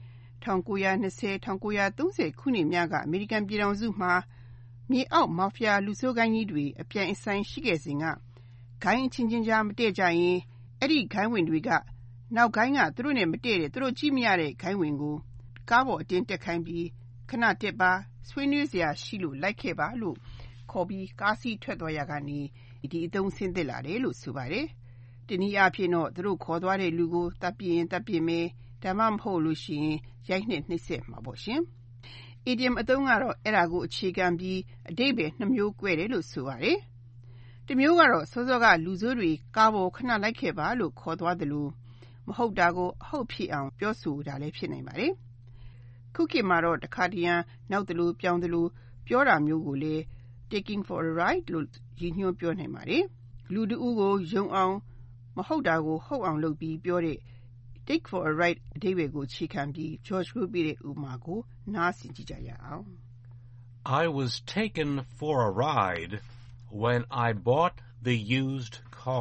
1920 1930ခုနှစ်များကအမေရိကန်ပြည်ထောင်စုမှာမြေအောက်မာဖီယာလူဆိုးကိုင်းကြီးတွေအပြိုင်အဆိုင်ရှိခဲ့စဉ်ကဂိုင်းချင်းချင်းကြားမတည့်ကြရင်အဲ့ဒီဂိုင်းဝင်တွေကနောက်ဂိုင်းကသူတို့နဲ့မတည့်တဲ့သူတို့ကြည့်မရတဲ့ဂိုင်းဝင်ကိုကားပေါ်အတင်းတက်ခိုင်းပြီးခဏတက်ပါဆွေးနွေးစရာရှိလို့လိုက်ခဲ့ပါလို့ခေါ်ပြီးကားစီးထွက်သွားရကနေဒီအသုံးဆင်းသက်လာတယ်လို့ဆိုပါတယ်။ဒီနည်းအားဖြင့်တော့သူတို့ခေါ်သွားတဲ့လူကိုတပ်ပြင်းတပ်ပြင်းမယ်ဒါမှမဟုတ်လို့ရှိရင်ရိုက်နှက်နှိပ်စက်မှာပေါ့ရှင်။ idiom အသုံးကတော့အဲ့ဒါကိုအခြေခံပြီးအဓိပ္ပာယ်နှစ်မျိုး꿰တယ်လို့ဆိုပါတယ်။တစ်မျိုးကတော့စောစောကလူဆိုးတွေကားပေါ်ခဏလိုက်ခဲ့ပါလို့ခေါ်သွားတယ်လို့မဟုတ်တာကိုအဟုတ်ဖြစ်အောင်ပြောဆိုတာလည်းဖြစ်နိုင်ပါတယ်။ခုခေတ်မှာတော့တခါတရံနောက်တလူပြောင်းတလူပြောတာမျိုးကိုလည်း taking for a ride လို့ရည်ညွှန်းပြောနိုင်ပါတယ်။လူတဦးကိုယုံအောင်မဟုတ်တာကိုဟုတ်အောင်လုပ်ပြီးပြောတဲ့ take for a ride အဓိပ္ပာယ်ကိုအခြေခံပြီး George ကိုပြတဲ့ဥပမာကိုနားဆင်ကြည့်ကြရအောင် I was taken for a ride when I bought the used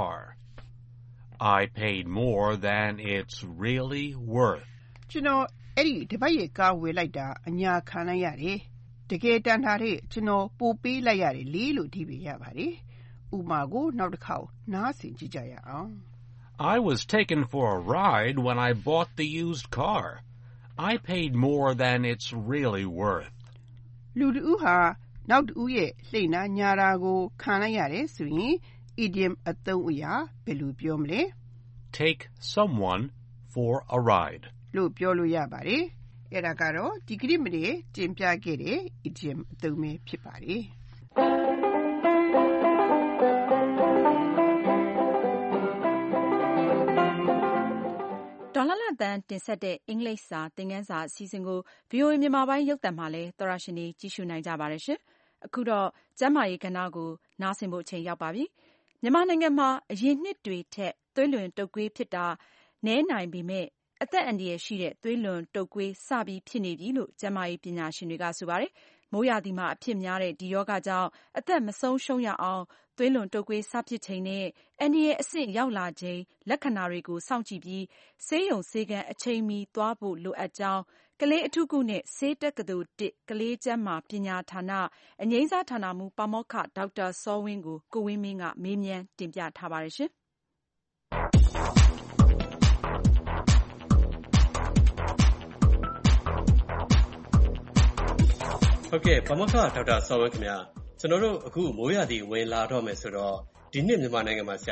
car.I paid more than it's really worth. ကျွန်တော်အဲ့ဒီတပတ်ရဲ့ကားဝယ်လိုက်တာအညာခံလိုက်ရတယ်။တကယ်တန်တာတဲ့ကျွန်တော်ပိုပေးလိုက်ရတယ်လေလို့ဒီပြရပါတယ်။ဥပမာကိုနောက်တစ်ခေါက်နားဆင်ကြည့်ကြရအောင် I was taken for a ride when I bought the used car. I paid more than it's really worth. လူတဦးဟာနောက်တဦးရဲ့လှိမ့်နာညာတာကိုခံလိုက်ရတယ်ဆိုရင် idiom အသုံးအရာဘယ်လိုပြောမလဲ Take someone for a ride လို့ပြောလို့ရပါတယ်အဲ့ဒါကတော့ဒီကနေ့မနေ့တင်ပြခဲ့တဲ့ idiom အသုံးပဲဖြစ်ပါတယ်ဒေါ်လာလန်တန်တင်ဆက်တဲ့အင်္ဂလိပ်စာသင်ခန်းစာအစီအစဉ်ကို VOA မြန်မာပိုင်းရုပ်သံမှာလည်းသောရရှင်တွေကြည့်ရှုနိုင်ကြပါတယ်ရှင်အခုတော့ကျန်းမာရေးကဏ္ဍကိုနားဆင်ဖို့အချိန်ရောက်ပါပြီမြန်မာနိုင်ငံမှာအရင်နှစ်တွေထက်သွေးလွန်တုပ်ကွေးဖြစ်တာနည်းနိုင်ပေမဲ့အသက်အန္တရာယ်ရှိတဲ့သွေးလွန်တုပ်ကွေးစပြီးဖြစ်နေပြီလို့ကျန်းမာရေးပညာရှင်တွေကဆိုပါတယ်မိုးရာသီမှာအဖြစ်များတဲ့ဒီရောဂါကြောင့်အသက်မဆုံးရှုံးရအောင်သွေးလွန်တုပ်ကွေးစဖြစ်ချိန်နဲ့အန္တရာယ်အဆင့်ရောက်လာချိန်လက္ခဏာတွေကိုစောင့်ကြည့်ပြီးဆေးရုံဆေးခန်းအချိန်မီသွားဖို့လိုအပ်ကြောင်းကလေးအထူးကုနဲ့ဆေးတက္ကသိုလ်1ကလေးကျန်းမာပညာဌာနအငြိမ်းစားဌာနမှူးပါမောက္ခဒေါက်တာစောဝင်းကိုကိုဝင်းမင်းကမေးမြန်းတင်ပြထားပါတယ်ရှင်ဟုတ်ကဲ့ပါမောက္ခဒေါက်တာစောဝင်းခင်ဗျာကျွန်တော်တို့အခုမိုးရာသီဝင်လာတော့မယ်ဆိုတော့ဒီနှစ်မြန်မာနိုင်ငံမှာဆရာကြီး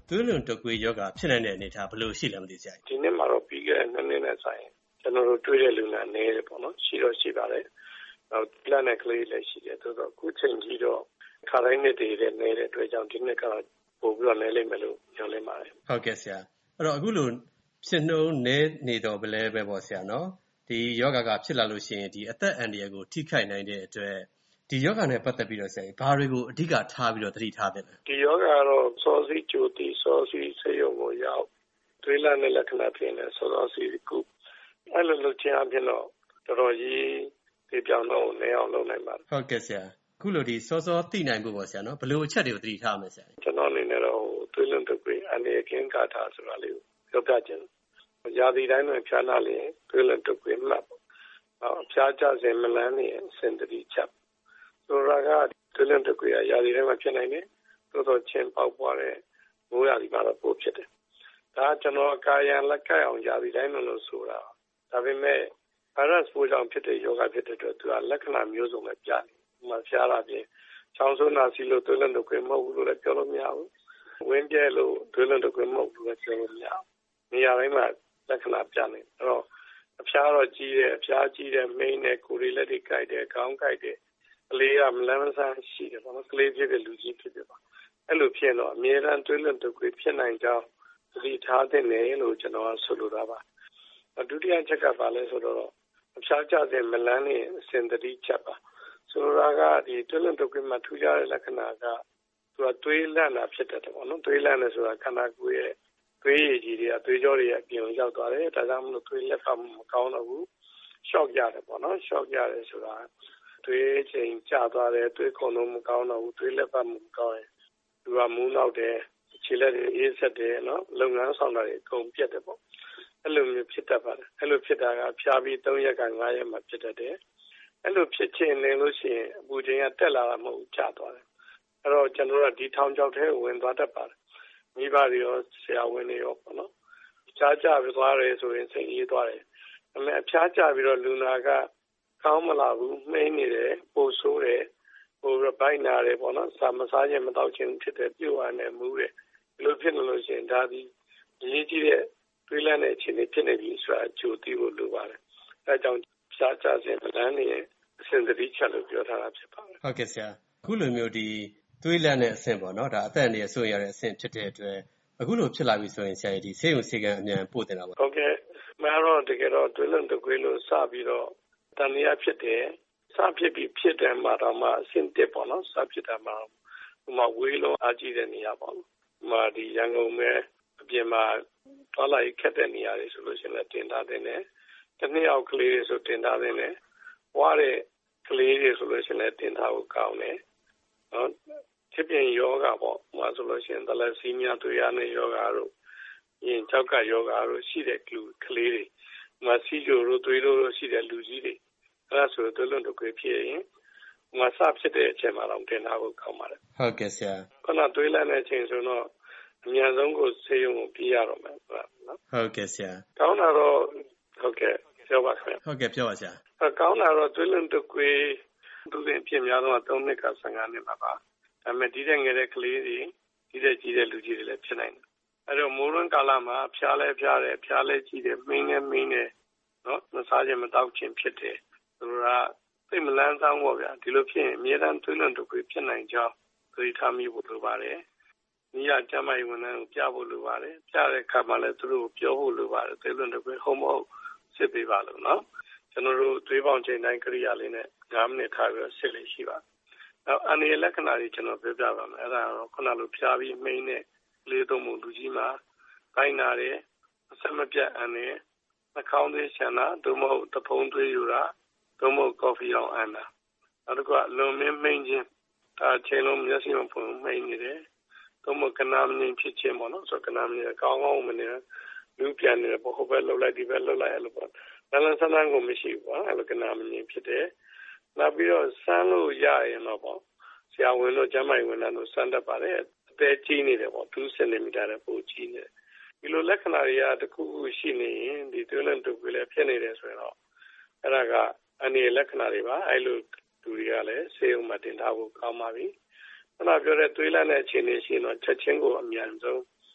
သွေးလွန်တုပ်ကွေးရောဂါဖြစ်နိုင်တဲ့အနေအထားဘယ်လိုရှိလဲမသိဆရာဒီနေ့မှာတော့ပြီးခဲ့တဲ့2နှစ်နဲ့ဆိုင်ကျွန်တော်တို့တွေ့တဲ့လူနာနည်းတယ်ပေါ့နော်ရှိတော့ရှိပါတယ်နောက်လနဲ့ကလေးလည်းရှိတယ်ဆိုတော့အခုချိန်ကြီးတော့ခါတိုင်းနှစ်တွေလည်းနည်းတဲ့အတွက်ကြောင့်ဒီနှစ်ကတော့ပို့ပြီးတော့နည်းလိမ့်မယ်လို့ညွှန်လင်းပါတယ်ဟုတ်ကဲ့ဆရာအဲ့တော့အခုလိုဖြစ်နှုန်းနည်းနေတော့ဘလဲပဲပေါ့ဆရာနော်ဒီယောဂါကဖြစ်လာလို့ရှိရင်ဒီအသက်အန္တရာယ်ကိုထိခိုက်နိုင်တဲ့အတွက်ဒီယောဂါနဲ့ပတ်သက်ပြီးတော့ဆရာဘာတွေကိုအဓိကထားပြီးတော့သတိထားသင့်လဲဒီယောဂါကတော့စောစီကြိုတီစောစီဆေးရုံကိုရောက်သွေးလန့်တဲ့လက္ခဏာဖြစ်နေစောစီကုအဲ့လိုလုပ်ခြင်းအပြင်တော့တော်တော်ကြီးဒီပြောင်းတော့နေအောင်လုပ်နိုင်ပါတယ်ဟုတ်ကဲ့ဆရာအခုလိုဒီစောစောသိနိုင်ဖို့ပေါ့ဆရာနော်ဘယ်လိုအချက်တွေကိုသတိထားမလဲဆရာကျွန်တော်အနေနဲ့တော့သွေးလွန်တုပ်ကွေးအနေကင်းကာထားဆိုတာလေးကိုပြောပြခြင်းရာသီတိုင်းမှာဖျားနာလေသွေးလွန်တုပ်ကွေးမှတ်ဖျားကြစဉ်မလန်းနေစင်တရီချက်ဆိုတာကသွေးလွန်တုပ်ကွေးရာသီတိုင်းမှာဖြစ်နိုင်တယ်သို့သောချင်းပေါက်ပွားတဲ့မိုးရာသီမှာတော့ပိုဖြစ်တယ်ဒါကျွန်တော်ကာယံလက်ကအောင်ရာသီတိုင်းလို့ဆိုတာဒါပေမဲ့ဗိုင်းရပ်စ်ပိုးကြောင့်ဖြစ်တဲ့ယောဂဖြစ်တဲ့အတွက်သူကလက္ခဏာမျိုးစုံနဲ့ပြနေ။ဖျားတာပြင်ချောင်းဆိုးနာစီလို့သွေးလွန်တုပ်ကွေးမဟုတ်ဘူးလို့လည်းပြောလို့မရဘူး။ဝင်းပြဲလို့သွေးလွန်တုပ်ကွေးမဟုတ်ဘူးလို့ပြောလို့မရဘူး။နေရာတိုင်းမှာလက္ခဏာပြနေ။အဲ့တော့အဖျားတော့ကြီးတယ်အဖျားကြီးတယ်မိန်းနဲ့ကိုယ်တွေလက်တွေကိုက်တယ်ခေါင်းကိုက်တယ်ကလေးကမလန်းမဆန်းရှိတယ်ပေါ့နော်ကလေးဖြစ်တဲ့လူကြီးဖြစ်တယ်ပေါ့။အဲ့လိုဖြစ်တော့အမြဲတမ်းသွေးလွန်တုပ်ကွေးဖြစ်နိုင်ကြောင်းသတိထားသင့်တယ်လို့ကျွန်တော်ဆိုလိုတာပါ။ဒုတိယချက်ကပါလဲဆိုတော့အဖျားကြတဲ့မလန်းနဲ့စင်တရီချက်ပါဆိုတော့ကဒီသွေးလွန်တုပ်ကွေးမှာထူးခြားတဲ့လက္ခဏာကသူကသွေးလန့်တာဖြစ်တယ်ပေါ့နော်သွေးလန့်တယ်ဆိုတာခန္ဓာကိုယ်ရဲ့သွေးရည်ကြီးတွေကသွေးကြောတွေအပြင်ကိုရောက်သွားတယ်ဒါကြောင့်မလို့သွေးလက်ဖက်မကောင်းတော့ဘူးရှော့ရတယ်ပေါ့နော်ရှော့ရတယ်ဆိုတာသွေးချိန်ကျသွားတယ်သွေးခုန်လို့မကောင်းတော့ဘူးသွေးလက်ဖက်မကောင်းရင်သူကမူးနောက်တယ်ခြေလက်တွေအေးဆက်တယ်နော်လုပ်ငန်းဆောင်တာတွေအကုန်ပြတ်တယ်ပေါ့အဲ့လိုမျိုးဖြစ်တတ်ပါတယ်အဲ့လိုဖြစ်တာကဖျားပြီး3ရက်က5ရက်မှဖြစ်တတ်တယ်အဲ့လိုဖြစ်ခြင်းနေလို့ရှိရင်အပူချိန်ကတက်လာတာမဟုတ်ကျသွားတယ်အဲ့တော့ကျွန်တော်တို့ဒီထောင်ချောက်ထဲဝင်သွားတတ်ပါတယ်မိဘတွေရောဆရာဝန်တွေရောပေါ့နော်ဖျားကြပြီးသွားတယ်ဆိုရင်စိတ်အေးသွားတယ်အမေဖျားကြပြီးတော့လူနာကကောင်းမလာဘူးမှိန်းနေတယ်ပိုဆိုးတယ်ဟိုဘိုက်နာတယ်ပေါ့နော်စာမစားခြင်းမတော့ခြင်းဖြစ်တယ်ပြုတ်ရနေမှုတယ်ဒီလိုဖြစ်နေလို့ရှိရင်ဒါဒီရေးကြည့်တဲ့တွေးလန့်တဲ့အခြေအနေဖြစ်နေပြီဆိုတာကြိုသိဖို့လိုပါတယ်အဲကြောင့်ဖျားကြခြင်းဗလန်းနေအစဉ်တည်းချက်လို့ပြောထားတာဖြစ်ပါတယ်ဟုတ်ကဲ့ဆရာအခုလိုမျိုးဒီသွေးလန့်တဲ့အဆင့်ပေါ့နော်ဒါအသက်အန္တရာယ်ဆိုရတဲ့အဆင့်ဖြစ်တဲ့အတွက်အခုလိုဖြစ်လာပြီဆိုရင်ဆရာဒီဆေးရုံဆေးကမ်းအမြန်ပို့တင်တာပေါ့ဟုတ်ကဲ့မတော်တကယ်တော့သွေးလွန်တုပ်ကွေးလို့စပြီးတော့တန်လျာဖြစ်တယ်စဖြစ်ပြီးဖြစ်တယ်မှာတော့မှအဆင့်တက်ပေါ့နော်စဖြစ်တယ်မှာဟိုမှာဝေးလုံးအားကြီးတဲ့နေရာပေါ့နော်ဒီရန်ကုန်မဲအပြင်မှာသွားလိုက်ခက်တဲ့နေရာတွေဆိုလို့ရှိရင်လည်းတင်ထားတဲ့နဲ့တစ်နှစ်အောက်ကလေးတွေဆိုတင်ထားတဲ့နဲ့ဝါတဲ့ကလေးတွေဆိုလို့ရှိရင်လည်းတင်ထားဖို့ကောင်းတယ်နော်ဖြစ်ပြင်ယောဂပေါ့ဆိုလို့ရှိရင်သလက်စီးမြသွေးရနဲ့ယောဂတို့ရင်ကြောက်ကယောဂတို့ရှိတဲ့ကလေးတွေစီဂျိုတို့သွေးတို့ရှိတဲ့လူကြီးတွေအဲ့ဒါဆိုသွေးလွန်တုပ်ကွေးဖြစ်ရင်စဖြစ်တဲ့အချိန်မှာတော့တင်ထားဖို့ကောင်းပါတယ်ဟုတ်ကဲ့ဆရာခုနသွေးလန့်တဲ့အချိန်ဆိုတော့အများဆုံးကိုဆေးရုံကိုပြေးရတော့မယ်နော်ဟုတ်ကဲ့ဆရာကောင်းတာတော့ဟုတ်ကဲ့ပြောပါခင်ဗျဟုတ်ကဲ့ပြောပါဆရာကောင်းတာတော့သွေးလွန်တုပ်ကွေးသူစဉ်ဖြစ်များတော့3နှစ်က15နှစ်မှာပါဒါပေမဲ့ဒီတဲ့ငယ်တဲ့ကလေးတွေဒီတဲ့ကြီးတဲ့လူကြီးတွေလည်းဖြစ်နိုင်တယ်အဲ့တော့မိုးရွန်းကာလမှာဖျားလဲဖျားတယ်ဖျားလဲကြီးတယ်မင်းလဲမင်းတယ်နော်မစားခြင်းမတောက်ခြင်းဖြစ်တယ်သူကသိမလန်းဆောင်ပေါ့ဗျာဒီလိုဖြစ်ရင်အမြဲတမ်းသွေးလွန်တုပ်ကွေးဖြစ်နိုင်ကြောင်းသတိထားမိဖို့လိုပါတယ်နီးရကျမကြီးဝန်ထမ်းကိုပြဖို့လိုပါတယ်ပြတဲ့အခါမှာလည်းသူတို့ပြောဖို့လိုပါတယ်သွေးလွန်တုပ်ကွေးဟုတ်မဟုတ်စစ်ပေးပါလို့နော်ကျွန်တော်တို့သွေးပေါင်ချိန်တိုင်းကိရိယာလေးနဲ့9မိနစ်ထားပြီးစစ်လေးရှိပါနောက်အနေလက္ခဏာတွေကျွန်တော်ပြောပြပါမယ်အဲ့ဒါတော့ခုနလိုဖျားပြီးမိန်းနဲ့လေးသုံးမှုလူကြီးမှာကိုင်းနာတယ်အဆက်မပြတ်အနေနှာခေါင်းသွေးချမ်းတာသို့မဟုတ်တဖုံးသွေးယူတာသို့မဟုတ်ကော်ဖီအောင်အန်တာနောက်တစ်ခုကလွန်မင်းမိန်ခြင်းဒါချိန်လုံးမျက်စိမဖွင့်မိန်နေတယ်သို့မဟုတ်ကနာမငြိမ်ဖြစ်ခြင်းပေါ့နော်ဆိုကနာမငြိမ်ကောင်းကောင်းမနေလူပြန်နေတယ်ဘို့ဘက်လှုပ်လိုက်ဒီဘက်လှုပ်လိုက်အဲ့လိုပေါ့လန်းဆန်းဆန်းကိုမရှိဘူးပေါ့အဲ့လိုကနာမငြိမ်ဖြစ်တယ်နောက်ပြီးတော့စမ်းလို့ရရင်တော့ပေါ့ဆရာဝန်တို့ကျမ်းမာရေးဝန်ထမ်းတို့စမ်းတတ်ပါတယ်အသက်ကြီးနေတယ်ပေါ့2 cm တဲ့ပိုကြီးနေတယ်ဒီလိုလက္ခဏာတွေကတစ်ခုခုရှိနေရင်ဒီသွေးလွန်တုပ်ကွေးလည်းဖြစ်နေတယ်ဆိုရင်တော့အဲ့ဒါကအနေလက္ခဏာတွေပါအဲ့လိုလူတွေကလည်းဆေးရုံမှာတင်ထားဖို့ကောင်းပါပြီခုနပြောတဲ့သွေးလန့်တဲ့အခြေအနေရှိရင်တော့ချက်ချင်းကိုအမြန်ဆုံး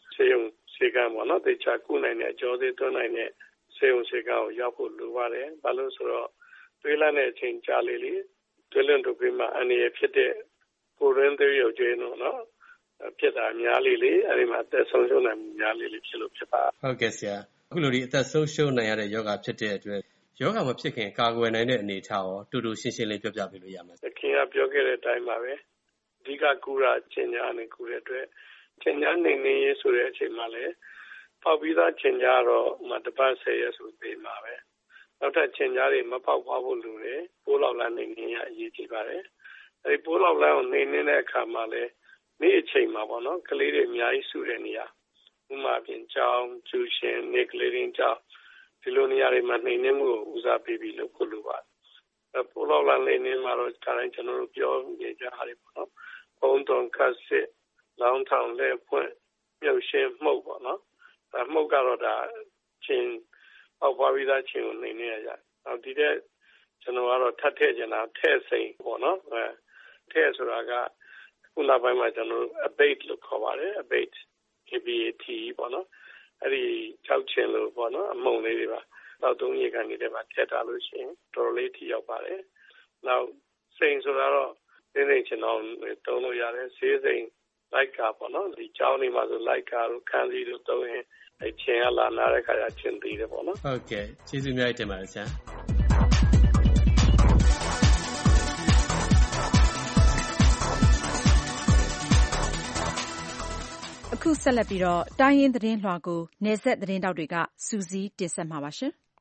ဆေးရုံဆေးကမ်းပေါ့နော်တေချာကုနိုင်တဲ့အကျော်သေးသွင်းနိုင်တဲ့ဆေးရုံဆေးကမ်းကိုရောက်ဖို့လိုပါတယ်ဘာလို့ဆိုတော့တွေးလန့်တဲ့အချိန်ကြာလေတွေးလန့်တုပ်ကွေးမှာအနေရဖြစ်တဲ့ကိုရင်းသေးရုပ်ကျွေးနော်ဖြစ်တာများလေအဲဒီမှာအသက်ဆုံးရှုံးနိုင်မှုများလေဖြစ်လို့ဖြစ်ပါဟုတ်ကဲ့ဆရာအခုလိုဒီအသက်ဆုံးရှုံးနိုင်ရတဲ့ယောဂဖြစ်တဲ့အတွက်ယောဂမဖြစ်ခင်ကာကွယ်နိုင်တဲ့အနေအထားရောတူတူရှင်းရှင်းလေးပြောပြပေးလို့ရမှာ။ခင်ဗျာပြောခဲ့တဲ့အတိုင်းပါပဲ။အဓိကကူတာချင်းညာနဲ့ကူတဲ့အတွက်ချင်းညာနေနေရေးဆိုတဲ့အချိန်မှာလည်းပေါက်ပြီးသားချင်းညာတော့တပတ်10ရက်ဆိုသေးမှာပဲ။နောက်ထပ်ချင်းညာတွေမပေါက်သွားဖို့လိုတယ်။ပိုးလောက်လန်းနေနေရအရေးကြီးပါတယ်။အဲဒီပိုးလောက်လန်းကိုနေနေတဲ့အခါမှာလည်းနေ့အချိန်မှာပေါ့နော်ကလေးတွေအများကြီးစုတဲ့နေရာဥမာပြင်ကြောင်းကျူရှင်နေကလေးရင်းကြောင်းဒီလိုနေရာတွေမှာနေနေမှုကိုဦးစားပေးပြီးလုပ်ဖို့လိုပါတယ်။ပိုးလောက်လန်းနေနေမှာတော့တိုင်းကျွန်တော်တို့ပြောနေကြရတယ်ပေါ့နော်။ဘုံတုံကတ်စစ်လောင်းထောင်လဲဖွင့်မြုပ်ရှင်းမှုတ်ပေါ့နော်။မှုတ်ကတော့ဒါချင်းအောက်ပွားပြီးသားချင်းကိုနေနေရကြ။နောက်ဒီတဲ့ကျွန်တော်ကတော့ထပ်ထည့်ချင်တာထဲ့စိန်ပေါ့နော်။ထဲ့ဆိုတာကခုနောက်ပိုင်းမှာကျွန်တော်တို့ abate လို့ခေါ်ပါတယ် abate KBAT ပေါ့နော်အဲ့ဒီကြောက်ချင်လို့ပေါ့နော်အမုံလေးတွေပါနောက်သုံးရေကန်တွေမှာထည့်ထားလို့ရှိရင်တော်တော်လေးထိရောက်ပါတယ်နောက်စိန်ဆိုတာတော့နေချင်အောင်တုံးလို့ရတယ်ဈေးစိန်လိုက်ကာပေါ့နော်ဒီကြောင်းနေမှာဆိုလိုက်ကာတို့ခန်းစီတို့တုံးရင်အဲ့ချင်းကလာနာတဲ့ခါကျချင်းသေးတယ်ပေါ့နော်ဟုတ်ကဲ့ကျေးဇူးများတင်ပါတယ်ဆရာအခုဆက်လက်ပြီးတော့တိုင်းရင်းသတင်းလွှာကိုနယ်ဆက်သတင်းတောက်တွေကစူးစီးတင်ဆက်မှာပါရှင်။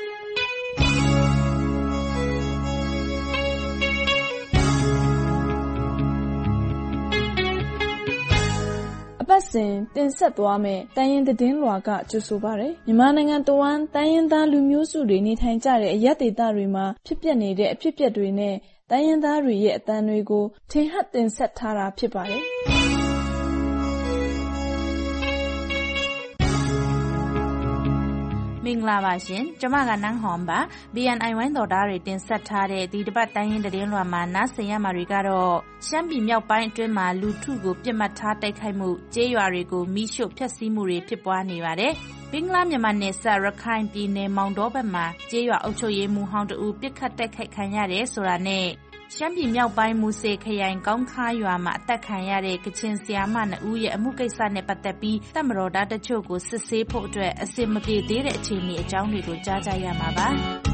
အပတ်စဉ်တင်ဆက်သွားမယ့်တိုင်းရင်းသတင်းလွှာကကြိုဆိုပါရယ်မြန်မာနိုင်ငံတဝန်းတိုင်းရင်းသားလူမျိုးစုတွေနေထိုင်ကြတဲ့အရပ်ဒေသတွေမှာဖြစ်ပျက်နေတဲ့အဖြစ်အပျက်တွေနဲ့တိုင်းရင်းသားတွေရဲ့အသံတွေကိုထင်ဟပ်တင်ဆက်ထားတာဖြစ်ပါတယ်။မင်္ဂလာပါရှင်ကျမကနန်းဟွန်ပါ BNI ဝိုင်းတော်သားတွေတင်ဆက်ထားတဲ့ဒီတစ်ပတ်တိုင်းရင်းသတင်းလွှာမှာနားဆင်ရမှာတွေကတော့ရှမ်းပြည်မြောက်ပိုင်းအတွင်းမှာလူထုကိုပြစ်မှတ်ထားတိုက်ခိုက်မှုကျေးရွာတွေကိုမိရှို့ဖျက်ဆီးမှုတွေဖြစ်ပွားနေပါတယ်ဘင်္ဂလားမြန်မာနယ်စပ်ရခိုင်ပြည်နယ်မောင်တောဘက်မှာကျေးရွာအုပ်ချုပ်ရေးမှူးဟောင်းတဦးပြစ်ခတ်တိုက်ခိုက်ခံရတယ်ဆိုတာနဲ့ရှမ်းပြည်မြောက်ပိုင်းမူဆယ်ခရိုင်ကောင်းခါရွာမှာအသက်ခံရတဲ့ကချင်ဆရာမ2ဦးရဲ့အမှုကိစ္စနဲ့ပတ်သက်ပြီးတပ်မတော်သားတချို့ကိုစစ်ဆေးဖို့အတွက်အစီအမပြေသေးတဲ့အခြေအနေအကြောင်းတွေကိုကြားကြရမှာပါ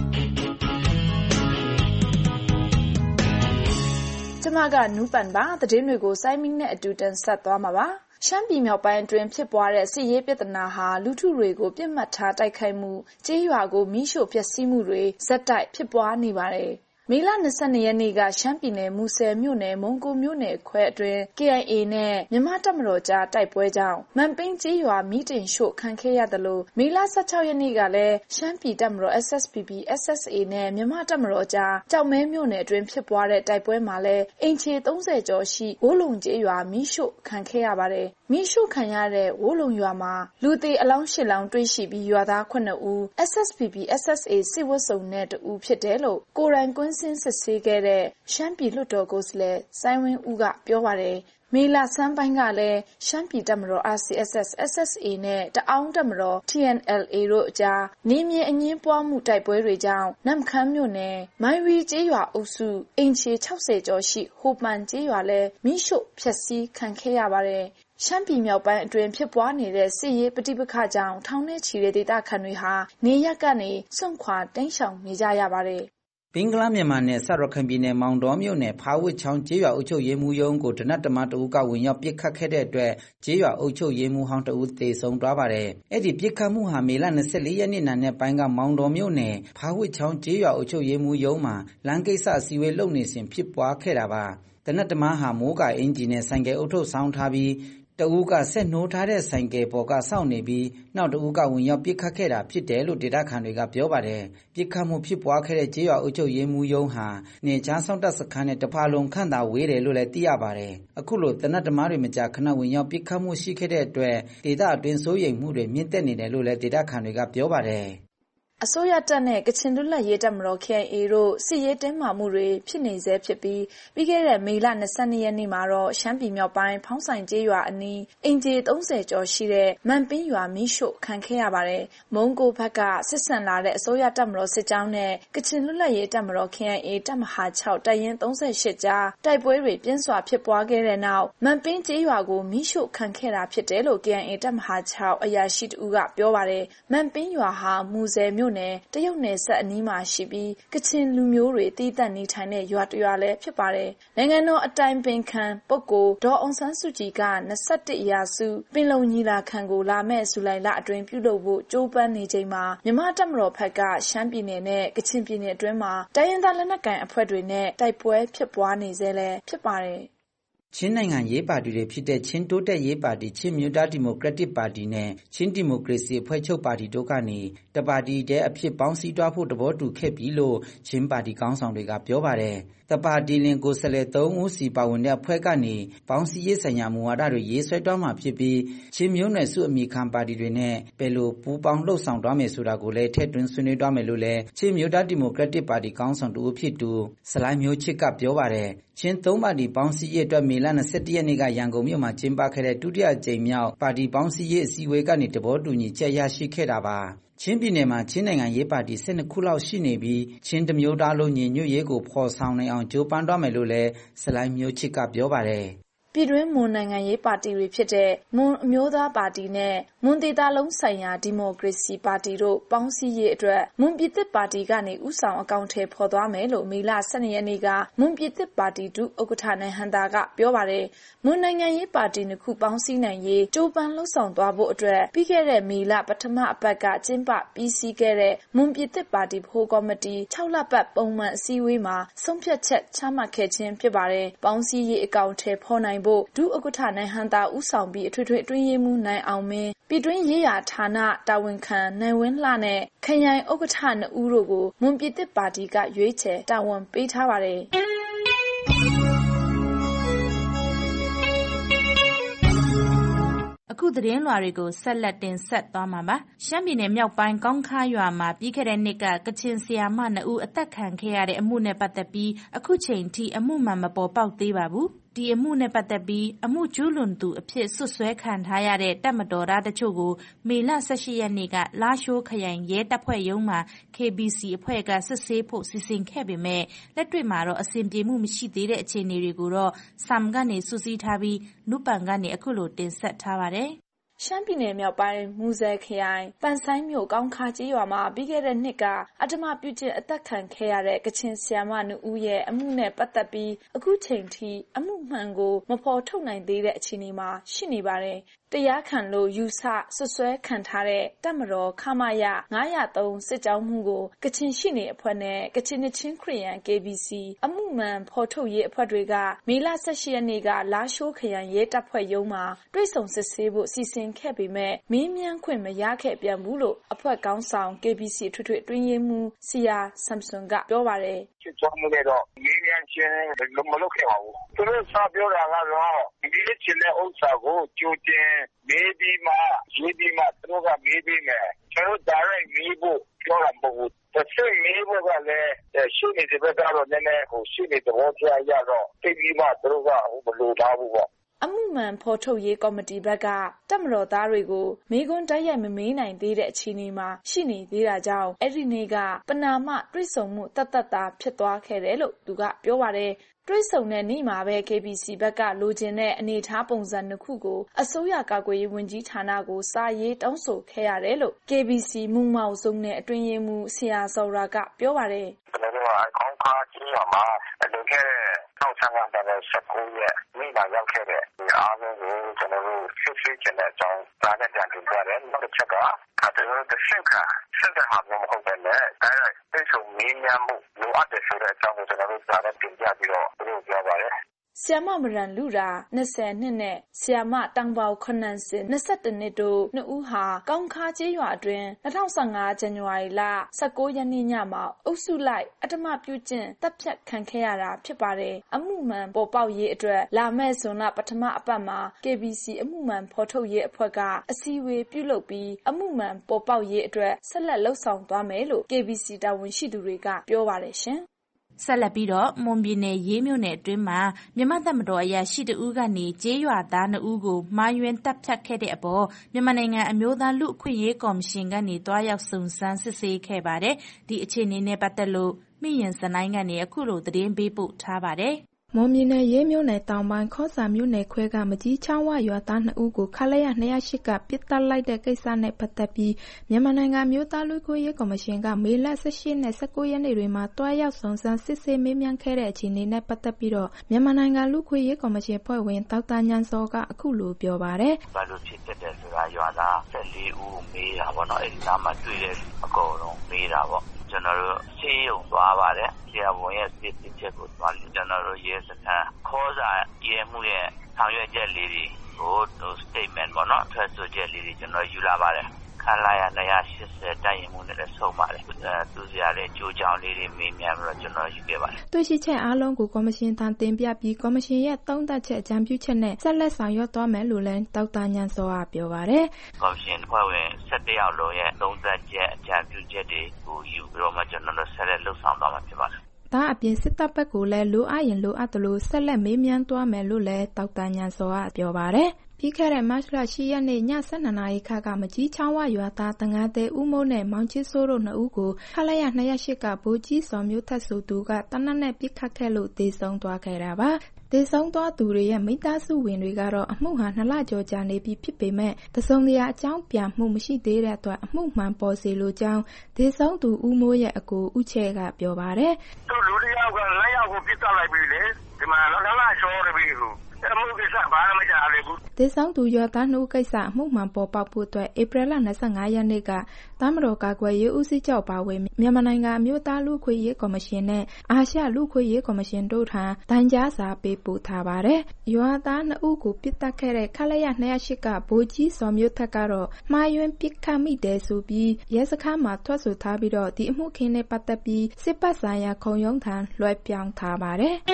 ကျမကနူးပန်ပါသတင်းတွေကိုစိုင်းမင်းနဲ့အတူတင်ဆက်သွားမှာပါရှမ်းပြည်မြောက်ပိုင်းအတွင်းဖြစ်ပွားတဲ့စစ်ရေးပြဿနာဟာလူထုတွေကိုပြစ်မှတ်ထားတိုက်ခိုက်မှုကျေးရွာကိုမိရှို့ဖျက်ဆီးမှုတွေဇက်တိုက်ဖြစ်ပွားနေပါတယ်မေလ22ရက်နေ့ကရှမ်းပြည်နယ်မူဆယ်မြို့နယ်မုံကိုမြို့နယ်ခွဲအတွင်း KIA နဲ့မြန်မာတပ်မတော်ကြားတိုက်ပွဲကြောင့်မန်ပိန်းကျေးရွာမိတင်ရှို့ခံခဲ့ရတယ်လို့မေလ16ရက်နေ့ကလည်းရှမ်းပြည်တပ်မတော် SSPP SSA နဲ့မြန်မာတပ်မတော်ကြားကြောက်မဲမြို့နယ်အတွင်းဖြစ်ပွားတဲ့တိုက်ပွဲမှာလည်းအိမ်ခြေ30ကျော်ရှိဝိုးလုံကျေးရွာမိရှို့ခံခဲ့ရပါတယ်မိရှုခံရတဲ့ဝိုးလုံရွာမှာလူသေးအလောင်း8လောင်းတွေ့ရှိပြီးရွာသား9ဦး SSPP SSA စစ်ဝတ်စုံနဲ့2ဦးဖြစ်တယ်လို့ကိုရိုင်းကွင်းစင်းစစ်ဆေးခဲ့တဲ့ရှမ်းပြည်လွှတ်တော်ကိုယ်စားလှယ်စိုင်းဝင်းဦးကပြောပါတယ်မေလဆန်းပိုင်းကလည်းရှမ်းပြည်တပ်မတော် RCSS SSA နဲ့တအောင်းတပ်မတော် TNLA တို့အကြားနေမြေအငင်းပွားမှုတိုက်ပွဲတွေကြောင့်နမ်ခမ်းမြို့နယ်မိုင်းဝီကျေးရွာအုပ်စုအိမ်ခြေ60ကျော်ရှိဟိုပန်ကျေးရွာလည်းမိရှုဖျက်ဆီးခံခဲ့ရပါတယ်ရှမ်းပြည်မြောက်ပိုင်းအတွင်းဖြစ်ပွားနေတဲ့စစ်ရေးပဋိပက္ခကြောင့်ထောင်နဲ့ချီတဲ့ဒေသခံတွေဟာနေရပ်ကနေစွန့်ခွာတိမ်းရှောင်နေကြရပါတယ်ဘင်္ဂလားမြန်မာနယ်စပ်ရခိုင်ပြည်နယ်မောင်တောမြို့နယ်ဖားဝစ်ချောင်းကျေးရွာအုပ်ချုပ်ရေးမှူးရုံးကိုဒနတ်တမတဦးကဝင်ရောက်ပစ်ခတ်ခဲ့တဲ့အတွက်ကျေးရွာအုပ်ချုပ်ရေးမှူးဟောင်းတဦးသေဆုံးသွားပါတယ်။အဲ့ဒီပစ်ခတ်မှုဟာမေလ24ရက်နေ့နံနက်ပိုင်းကမောင်တောမြို့နယ်ဖားဝစ်ချောင်းကျေးရွာအုပ်ချုပ်ရေးမှူးရုံးမှာလမ်းကိစ္စအစည်းအဝေးလုပ်နေစဉ်ဖြစ်ပွားခဲ့တာပါ။ဒနတ်တမဟာမိုးကအင်ဂျီနဲ့ဆိုင်ကယ်အုပ်ထုပ်ဆောင်ထားပြီးတဦးကဆက်နှိုးထားတဲ့ဆိုင်ကယ်ပေါ်ကစောင့်နေပြီးနောက်တဦးကဝင်ရောက်ပစ်ခတ်ခဲ့တာဖြစ်တယ်လို့ဒေသခံတွေကပြောပါတယ်။ပစ်ခတ်မှုဖြစ်ပွားခဲ့တဲ့ကျေးရွာအုပ်ချုပ်ရေးမှူးရုံးဟာနေချမ်းဆောင်တပ်စခန်းနဲ့တဖာလုံခန့်သာဝေးတယ်လို့လည်းသိရပါတယ်။အခုလိုတနတ်တမားတွေမကြာခဏဝင်ရောက်ပစ်ခတ်မှုရှိခဲ့တဲ့အတွက်ဒေသအတွင်းစိုးရိမ်မှုတွေမြင့်တက်နေတယ်လို့လည်းဒေသခံတွေကပြောပါတယ်။အစိုးရတပ်နဲ့ကချင်လွတ်လပ်ရေးတပ်မတော် KIA တို့စစ်ရေးတင်းမာမှုတွေဖြစ်နေဆဲဖြစ်ပြီးပြီးခဲ့တဲ့မေလ22ရက်နေ့မှာတော့ရှမ်းပြည်မြောက်ပိုင်းဖောင်းဆိုင်ကျေးရွာအနီးအင်ဂျီ30ကျော်ရှိတဲ့မန်ပင်းရွာမီးရှို့ခံခဲ့ရပါတယ်။မုံကိုဘက်ကစစ်ဆန်လာတဲ့အစိုးရတပ်မတော်စစ်ကြောင်းနဲ့ကချင်လွတ်လပ်ရေးတပ်မတော် KIA တပ်မဟာ6တပ်ရင်း38ကြားတိုက်ပွဲတွေပြင်းစွာဖြစ်ပွားခဲ့တဲ့နောက်မန်ပင်းကျေးရွာကိုမီးရှို့ခံခဲ့တာဖြစ်တယ်လို့ KIA တပ်မဟာ6အရာရှိတဦးကပြောပါတယ်။မန်ပင်းရွာဟာမူဆယ်မြို့နယ်တရုတ်နယ်စပ်အနီးမှာရှိပြီးကချင်လူမျိုးတွေတည်တံ့နေထိုင်တဲ့ရွာတစ်ရွာလည်းဖြစ်ပါတယ်။နိုင်ငံတော်အတိုင်ပင်ခံပုဂ္ဂိုလ်ဒေါ်အောင်ဆန်းစုကြည်က21ရာစုပင်လုံညီလာခံကိုလာမယ့်ဇူလိုင်လအတွင်းပြုလုပ်ဖို့ကြိုးပမ်းနေချိန်မှာမြန်မာတပ်မတော်ဘက်ကရှမ်းပြည်နယ်နဲ့ကချင်ပြည်နယ်အတွင်းမှာတိုင်းရင်းသားလက်နက်ကိုင်အဖွဲ့တွေနဲ့တိုက်ပွဲဖြစ်ပွားနေဆဲလည်းဖြစ်ပါတယ်။ချင်းနိုင်ငံရေးပါတီတွေဖြစ်တဲ့ချင်းတိုးတက်ရေးပါတီချင်းမျိုးသားဒီမိုကရက်တစ်ပါတီနဲ့ချင်းဒီမိုကရေစီအဖွဲ့ချုပ်ပါတီတို့ကနေတပါတီတည်းအဖြစ်ပေါင်းစည်းသွားဖို့သဘောတူခဲ့ပြီလို့ချင်းပါတီခေါင်းဆောင်တွေကပြောပါတယ်။တပါတီလင်ကိုယ်စားလှယ်3ဦးစီပါဝင်တဲ့အဖွဲ့ကနေပေါင်းစည်းရေးဆိုင်ရာမူဝါဒတွေရေးဆွဲသွားမှာဖြစ်ပြီးချင်းမျိုးနွယ်စုအမိခံပါတီတွေနဲ့ဘယ်လိုပူးပေါင်းလှုပ်ဆောင်သွားမယ်ဆိုတာကိုလည်းထည့်သွင်းဆွေးနွေးသွားမယ်လို့လည်းချင်းမျိုးသားဒီမိုကရက်တစ်ပါတီခေါင်းဆောင်တူဖြစ်သူစလိုင်းမျိုးချစ်ကပြောပါတယ်။ချင်း3ပါတီပေါင်းစည်းရေးအတွက်မေလ21ရက်နေ့ကရန်ကုန်မြို့မှာကျင်းပခဲ့တဲ့ဒုတိယကြိမ်မြောက်ပါတီပေါင်းစည်းရေးအစည်းအဝေးကနေသဘောတူညီချက်ရရှိခဲ့တာပါ။ချင်းပြည်နယ်မှာချင်းနိုင်ငံရေးပါတီ12ခုလောက်ရှိနေပြီးချင်းတမျိုးသားလုံးညီညွတ်ရေးကိုဖော်ဆောင်နိုင်အောင်ကြိုးပမ်းသွားမယ်လို့လည်းစလိုင်းမျိုးချစ်ကပြောပါတယ်။ပြည်တွင်းမွန်နိုင်ငံရေးပါတီတွေဖြစ်တဲ့မွန်အမျိုးသားပါတီနဲ့မွန်ဒေသလုံးဆိုင်ရာဒီမိုကရေစီပါတီတို့ပေါင်းစည်းရေးအတွက်မွန်ပြည်သစ်ပါတီကနေဥဆောင်အကောင့်ထဲပေါ်သွားမယ်လို့မေလ12ရက်နေ့ကမွန်ပြည်သစ်ပါတီဒုဥက္ကဋ္ဌနိုင်ဟန်တာကပြောပါတယ်။မွန်နိုင်ငံရေးပါတီနှစ်ခုပေါင်းစည်းနိုင်ရေးကြိုးပမ်းလှုပ်ဆောင်သွားဖို့အတွက်ပြီးခဲ့တဲ့မေလပထမအပတ်ကကျင်းပပြီးစီးခဲ့တဲ့မွန်ပြည်သစ်ပါတီဗဟိုကော်မတီ6လပတ်ပုံမှန်အစည်းအဝေးမှာဆုံးဖြတ်ချက်ချမှတ်ခဲ့ခြင်းဖြစ်ပါတယ်။ပေါင်းစည်းရေးအကောင့်ထဲပေါ်နိုင်ဒုဥက္ကဋ္ဌနိုင်ဟန်တာဦးဆောင်ပြီးအထွေထွေအတွင်းရေးမှူးနိုင်အောင်မင်းပြည်တွင်းရေးရာဌာနတာဝန်ခံနိုင်ဝင်းလှနဲ့ခရိုင်ဥက္ကဋ္ဌ2ဦးတို့ကိုမွန်ပြည်သစ်ပါတီကရွေးချယ်တာဝန်ပေးထားပါတယ်။အခုသတင်းလွှာတွေကိုဆက်လက်တင်ဆက်သွားမှာပါ။ရှမ်းပြည်နယ်မြောက်ပိုင်းကောင်းခါရွာမှာပြီးခဲ့တဲ့နှစ်ကကချင်ဆရာမ2ဦးအသက်ခံခဲ့ရတဲ့အမှုနဲ့ပတ်သက်ပြီးအခုချိန်ထိအမှုမှန်မပေါ်ပေါက်သေးပါဘူး။ဒီအမှုနဲ့ပတ်သက်ပြီးအမှုကျူးလွန်သူအဖြစ်စွပ်စွဲခံထားရတဲ့တပ်မတော်သားတချို့ကိုမေလ18ရက်နေ့ကလာရှိုးခရိုင်ရဲတပ်ဖွဲ့ရုံးမှာ KBC အဖွဲ့ကစစ်ဆေးဖို့စီစဉ်ခဲ့ပေမဲ့လက်တွေ့မှာတော့အဆင်ပြေမှုမရှိသေးတဲ့အခြေအနေတွေကိုတော့ဆမ်ကနေစုစည်းထားပြီးနုပန်ကနေအခုလိုတင်ဆက်ထားပါတယ်။ရှမ်းပြည်နယ်မြောက်ပိုင်းမူဆယ်ခရိုင်ပန်ဆိုင်းမြို့ကောင်းခါကျေးရွာမှာပြီးခဲ့တဲ့နှစ်ကအဓမ္မပြုကျင့်အသက်ခံခဲ့ရတဲ့ကချင်ဆရာမ2ဦးရဲ့အမှုနဲ့ပတ်သက်ပြီးအခုချိန်ထိအမှုမှန်ကိုမဖော်ထုတ်နိုင်သေးတဲ့အခြေအနေမှာရှိနေပါတယ်။တရားခံလို့ယူဆဆွဆွဲခံထားတဲ့တပ်မတော်ခမရ903စစ်ကြောင်းမှုကိုကချင်ရှိနေအဖွဲ့နဲ့ကချင်ချင်းခရီးယန် KBC အမှုမှန်ဖော်ထုတ်ရေးအဖွဲ့တွေကမေလ18ရက်နေ့ကလာရှိုးခရိုင်ရဲတပ်ဖွဲ့ရုံးမှာတွေ့ဆုံစစ်ဆေးဖို့စီစဉ်ခဲ့ပေမဲ့မင်းမြန်းခွင့်မရခဲ့ပြန်ဘူးလို့အဖွဲ့ကောင်းဆောင် KBC ထွေထွေအတွင်းရေးမှူးစီယာဆမ်ဆွန်ကပြောပါတယ်။စစ်ကြောင်းမှုတော့မင်းမြန်းခြင်းမလုပ်ခဲ့ပါဘူး။သူတို့စပြောတာကတော့ဒီလိုချင်တဲ့ဥစ္စာကိုကြိုတင်မေးပြီးမှရေးပြီးမှသူတို့ကမေးပြီးမယ်ကျွန်တော် direct မေးဖို့ပြောတာမဟုတ်ဘူးတစ်ချက်မေးဖို့ကလည်းရှိနေတဲ့ဘက်ကတော့နည်းနည်းရှိနေတဲ့သဘောတရားရတော့သိပြီးမှသူတို့ကမလိုထားဘူးပေါ့အမှုမှန်ဖော်ထုတ်ရေးကော်မတီဘက်ကတပ်မတော်သားတွေကိုမေးခွန်းတိုက်ရိုက်မမေးနိုင်သေးတဲ့အခြေအနေမှာရှိနေသေးတာကြောင့်အဲ့ဒီနေ့ကပနာမတွေ့ဆုံမှုတတ်တာဖြစ်သွားခဲ့တယ်လို့သူကပြောပါတယ်တွေ့ဆုံတဲ့နေ့မှာပဲ KBC ဘက်ကလိုချင်တဲ့အနေထားပုံစံတစ်ခုကိုအစိုးရကာကွယ်ရေးဝန်ကြီးဌာနကိုစာရေးတောင်းဆိုခဲ့ရတယ်လို့ KBC မူမောက်စုံနဲ့အတွင်းရေးမှူးဆရာစောရာကပြောပါတယ်ကျွန်တော်တို့အကောင့်ခါကြီးရမှာလွန်ခဲ့တဲ့19ရက်နေ့မှာရောက်ခဲ့တဲ့အားလုံးကိုကျွန်တော်တို့ဆွေးချင်တဲ့အကြောင်းဒါနဲ့ပြန်ပြောရတယ်နောက်တစ်ချက်ကကျွန်တော်တို့တစ်ချက်ဆက်တဲ့ဟာမျိုးမဟုတ်ဘဲနဲ့ဒါတိတ်ဆုံမင်းများမှုလိုအပ်တဲ့ဆိုတဲ့အကြောင်းကိုကျွန်တော်တို့ဒါနဲ့ပြင်ပြပြီးတော့ပြောပါတယ်ဆီယမမရန်လူရာ20နှစ်နဲ့ဆီယမတန်ပေါခနန်စင်21နှစ်တို့နှစ်ဦးဟာကောင်းခါကျေးရွာအတွင်း2015ဇန်နဝါရီလ19ရက်နေ့ညမှာအုပ်စုလိုက်အတ္တမပြုကျင့်တပ်ဖြတ်ခံခဲ့ရတာဖြစ်ပါတယ်။အမှုမှန်ပေါ်ပေါက်ရေးအတွက်လာမယ့်ဇွန်လပထမအပတ်မှာ KBC အမှုမှန်ဖော်ထုတ်ရေးအဖွဲ့ကအစည်းအဝေးပြုလုပ်ပြီးအမှုမှန်ပေါ်ပေါက်ရေးအတွက်ဆက်လက်လှုပ်ဆောင်သွားမယ်လို့ KBC တာဝန်ရှိသူတွေကပြောပါတယ်ရှင်။ဆက်လက်ပြီးတော့မွန်ပြည်နယ်ရေးမြို့နယ်အတွင်းမှာမြန်မာတပ်မတော်အရာရှိတဦးကနေကျေးရွာသား2ဦးကိုမှားယွင်းတပ်ဖြတ်ခဲ့တဲ့အပေါ်မြန်မာနိုင်ငံအမျိုးသားလူ့အခွင့်အရေးကော်မရှင်ကနေတွားရောက်စုံစမ်းစစ်ဆေးခဲ့ပါတယ်။ဒီအခြေအနေနဲ့ပတ်သက်လို့မိရင်စနိုင်းကနေအခုလိုသတင်းပေးပို့ထားပါတယ်။မွန်ပြည်နယ်ရေးမြို့နယ်တောင်ပိုင်းခေါစာမြို့နယ်ခွဲကမကြီးချောင်းဝရွာသား2ဦးကိုခလရ208ကပစ်တက်လိုက်တဲ့ကိစ္စနဲ့ပတ်သက်ပြီးမြန်မာနိုင်ငံမျိုးသားလူ့အခွင့်အရေးကော်မရှင်ကမေလ18နဲ့19ရက်နေ့တွေမှာတွားရောက်စုံစမ်းစစ်ဆေးမေးမြန်းခဲ့တဲ့အခြေအနေနဲ့ပတ်သက်ပြီးတော့မြန်မာနိုင်ငံလူ့အခွင့်အရေးကော်မရှင်ဖွဲ့ဝင်ဒေါက်တာညန်စောကအခုလိုပြောပါတယ်။ဘာလို့ဖြစ်တဲ့ဆိုတာရွာသား14ဦးမေးတာပေါ့နော်အဲဒီနားမှာတွေ့တဲ့အကုန်လုံးမေးတာပေါ့ကျွန်တော်တို့ဆေးရုံသွားပါတယ်ဆရာဝန်ရဲ့စစ်စစ်ချက်ကိုသွားလို့ကျွန်တော်တို့ရဲစခန်းခေါ်စာရဲမှုရဲ့ဆောင်ရွက်ချက်လေးတွေကို statement ပေါ့နော်ထွက်ဆိုချက်လေးတွေကျွန်တော်ယူလာပါတယ်ခလာရ280တိုင်ရင်မှုနဲ့လည်းဆုံးပါတယ်သူစရာလည်းကြိုးကြောင်လေးတွေမေးမြန်းပြီးတော့ကျွန်တော်ယူခဲ့ပါတယ်တွေ့ရှိချက်အားလုံးကိုကော်မရှင်ထံတင်ပြပြီးကော်မရှင်ရဲ့သုံးသပ်ချက်အကြံပြုချက်နဲ့ဆက်လက်ဆောင်ရွက်သွားမယ်လို့လည်းဒေါက်တာညန်စောကပြောပါတယ်ကော်မရှင်ဖွဲ့ဝင်17ယောက်လုံးရဲ့သုံးသပ်ချက်အကြံပြုချက်တွေကိုယူပြီးတော့မှကျွန်တော်တို့ဆက်လက်လှုပ်ဆောင်သွားမှာဖြစ်ပါတယ်ဒါအပြင်စစ်တပ်ဘက်ကိုလည်းလိုအပ်ရင်လိုအပ်သလိုဆက်လက်မေးမြန်းသွားမယ်လို့လည်းဒေါက်တာညန်စောကပြောပါတယ်ပြီးခဲ့တဲ့မတ်လ10ရက်နေ့ည12နာရီခန့်ကမကြီးချောင်းဝရွာသားတငါးသေးဦးမိုးနဲ့မောင်ချစ်စိုးတို့2ဦးကိုခလရ208ကဗိုလ်ကြီးစော်မျိုးထက်ဆိုသူကတနက်နဲ့ပစ်ခတ်ခဲ့လို့သေဆုံးသွားခဲ့တာပါသေဆုံးသွားသူတွေရဲ့မိသားစုဝင်တွေကတော့အမှုဟာ2လကျော်ကြာနေပြီဖြစ်ပေမဲ့တစုံတရာအကြောင်းပြန်မှုမရှိသေးတဲ့အတွက်အမှုမှန်ပေါ်စေလိုကြောင်းသေဆုံးသူဦးမိုးရဲ့အကိုဦးချဲကပြောပါတယ်သူလူတယောက်ကလက်ရောက်ကိုပစ်တက်လိုက်ပြီလေဒီမှာတော့2လကျော်နေပြီလို့အမှုကိစ္စဘာမှမကြားရဘူးသေဆုံးသူရွာသား2ဦးကိစ္စအမှုမှန်ပေါ်ပေါက်ဖို့အတွက်ဧပြီလ25ရက်နေ့ကတမတော်ကာကွယ်ရေးဦးစီးချုပ်ပါဝင်မြန်မာနိုင်ငံအမျိုးသားလူ့အခွင့်အရေးကော်မရှင်နဲ့အာရှလူ့အခွင့်အရေးကော်မရှင်တို့ထံတိုင်ကြားစာပေးပို့ထားပါတယ်။ရွာသား2ဦးကိုပစ်တက်ခဲ့တဲ့ခလရ208ကဗိုလ်ကြီးစော်မျိုးထက်ကတော့မှားယွင်းပစ်ခတ်မိတယ်ဆိုပြီးရဲစခန်းမှာထွက်ဆိုထားပြီးတော့ဒီအမှုခင်းနဲ့ပတ်သက်ပြီးစစ်ပတ်ဆိုင်ရာခုံရုံးထံလွှဲပြောင်းထားပါတယ်။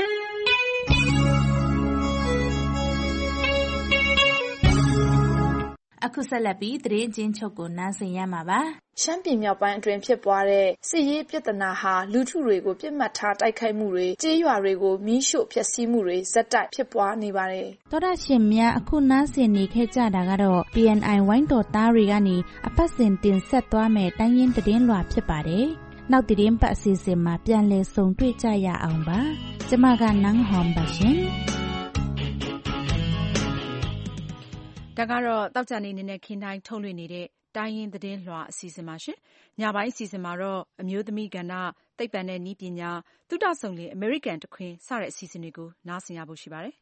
အခုဆက်လက်ပြီးသတင်းအကျဉ်းချုပ်ကိုနားဆင်ရမှာပါရှမ်းပြည်မြောက်ပိုင်းအတွင်းဖြစ်ပွားတဲ့စစ်ရေးပြဿနာဟာလူထုတွေကိုပြစ်မှတ်ထားတိုက်ခိုက်မှုတွေကြေးရွာတွေကိုမီးရှို့ဖျက်ဆီးမှုတွေဇက်တိုက်ဖြစ်ပွားနေပါတယ်သောတာရှင်များအခုနားဆင်နေခဲ့ကြတာကတော့ PNI ဝိုင်းတော်သားတွေကနေအပတ်စဉ်တင်ဆက်သွားမယ်တိုင်းရင်းသတင်းလွှာဖြစ်ပါတယ်နောက်သတင်းပတ်အစီအစဉ်မှာပြန်လည်ဆုံတွေ့ကြရအောင်ပါကျမကနန်းဟွန်ပါရှင်ဒါကတော့တောက်ကြနေနဲ့ခင်းတိုင်းထုတ်လွှင့်နေတဲ့တိုင်းရင်းသတင်းလွှာအစီအစဉ်ပါရှင်။ညပိုင်းအစီအစဉ်မှာတော့အမျိုးသမီးကဏ္ဍသိပ္ပံနဲ့နည်းပညာသုတဆုံလင်အမေရိကန်တခွင်စတဲ့အစီအစဉ်တွေကိုနားဆင်ရဖို့ရှိပါတယ်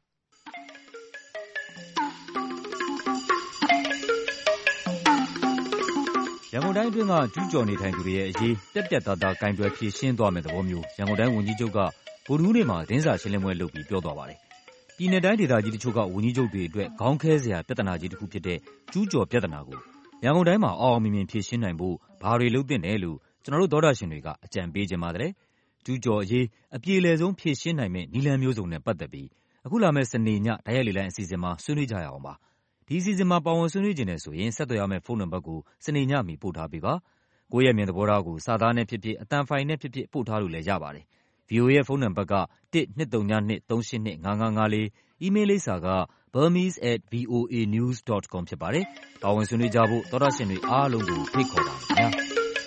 ရန်ကုန်တိုင်းအတွင်းကကျူးကျော်နေထိုင်သူတွေရဲ့အရေးပြတ်ပြတ်သားသားကင်တွယ်ဖြေရှင်းသွားမယ့်သဘောမျိုးရန်ကုန်တိုင်းဝန်ကြီးချုပ်ကဗုဒ္ဓဟူးနေ့မှာသတင်းစာရှင်းလင်းပွဲလုပ်ပြီးပြောသွားပါတယ်။ပြည်내တိုင်းဒေသကြီးတချို့ကဝန်ကြီးချုပ်တွေအတွက်ခေါင်းခဲစရာပြဿနာကြီးတစ်ခုဖြစ်တဲ့ကျူးကျော်ပြဿနာကိုရန်ကုန်တိုင်းမှာအောင်မြင်ဖြေရှင်းနိုင်ဖို့ဘာတွေလုပ်သင့်တယ်လို့ကျွန်တော်တို့သောတာရှင်တွေကအကြံပေးခြင်းပါတယ်။ကျူးကျော်အရေးအပြေလည်ဆုံးဖြေရှင်းနိုင်မယ့်နည်းလမ်းမျိုးစုံနဲ့ပတ်သက်ပြီးအခုလာမယ့်စနေညတိုက်ရိုက်လေလိုင်းအစီအစဉ်မှာဆွေးနွေးကြရအောင်ပါ။ဒီအစီအစဉ်မှာပါဝင်ဆွေးနွေးခြင်းနဲ့ဆိုရင်ဆက်သွယ်ရမယ့်ဖုန်းနံပါတ်ကိုစနေညမီပို့ထားပေးပါ။ကိုယ့်ရဲ့မြင်သဘောထားကိုစာသားနဲ့ဖြစ်ဖြစ်အသံဖိုင်နဲ့ဖြစ်ဖြစ်ပို့ထားလို့လည်းရပါတယ်။ VOA ရဲ့ဖုန်းနံပါတ်က12323855554အီးမေးလ်လိပ်စာကburmese@voanews.com ဖြစ်ပါတယ်။ပါဝင်ဆွေးနွေးကြဖို့သောတာရှင်တွေအားလုံးကိုဖိတ်ခေါ်ပါတယ်ခင်ဗျာ။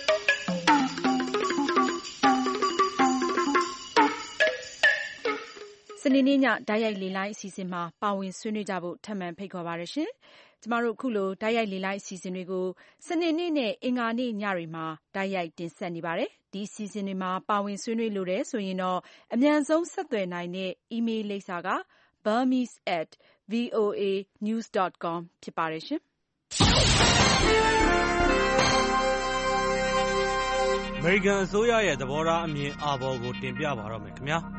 စနေနေ့ညတိုက်ရိုက်လေလိုင်းအစီအစဉ်မှာပါဝင်ဆွေးနွေးကြဖို့ထပ်မံဖိတ်ခေါ်ပါရရှင်။ကျမတို့အခုလိုတိုက်ရိုက်လေလိုင်းအစီအစဉ်တွေကိုစနေနေ့နဲ့အင်္ဂါနေ့ညတွေမှာတိုက်ရိုက်တင်ဆက်နေပါတယ်။ဒီအစီအစဉ်တွေမှာပါဝင်ဆွေးနွေးလိုတဲ့ဆိုရင်တော့အမြန်ဆုံးဆက်သွယ်နိုင်တဲ့အီးမေးလ်လိပ်စာကburmese@voanews.com ဖြစ်ပါတယ်ရှင်။အမေရိကန်အစိုးရရဲ့သဘောထားအမြင်အာဘော်ကိုတင်ပြပါတော့မယ်ခင်ဗျာ။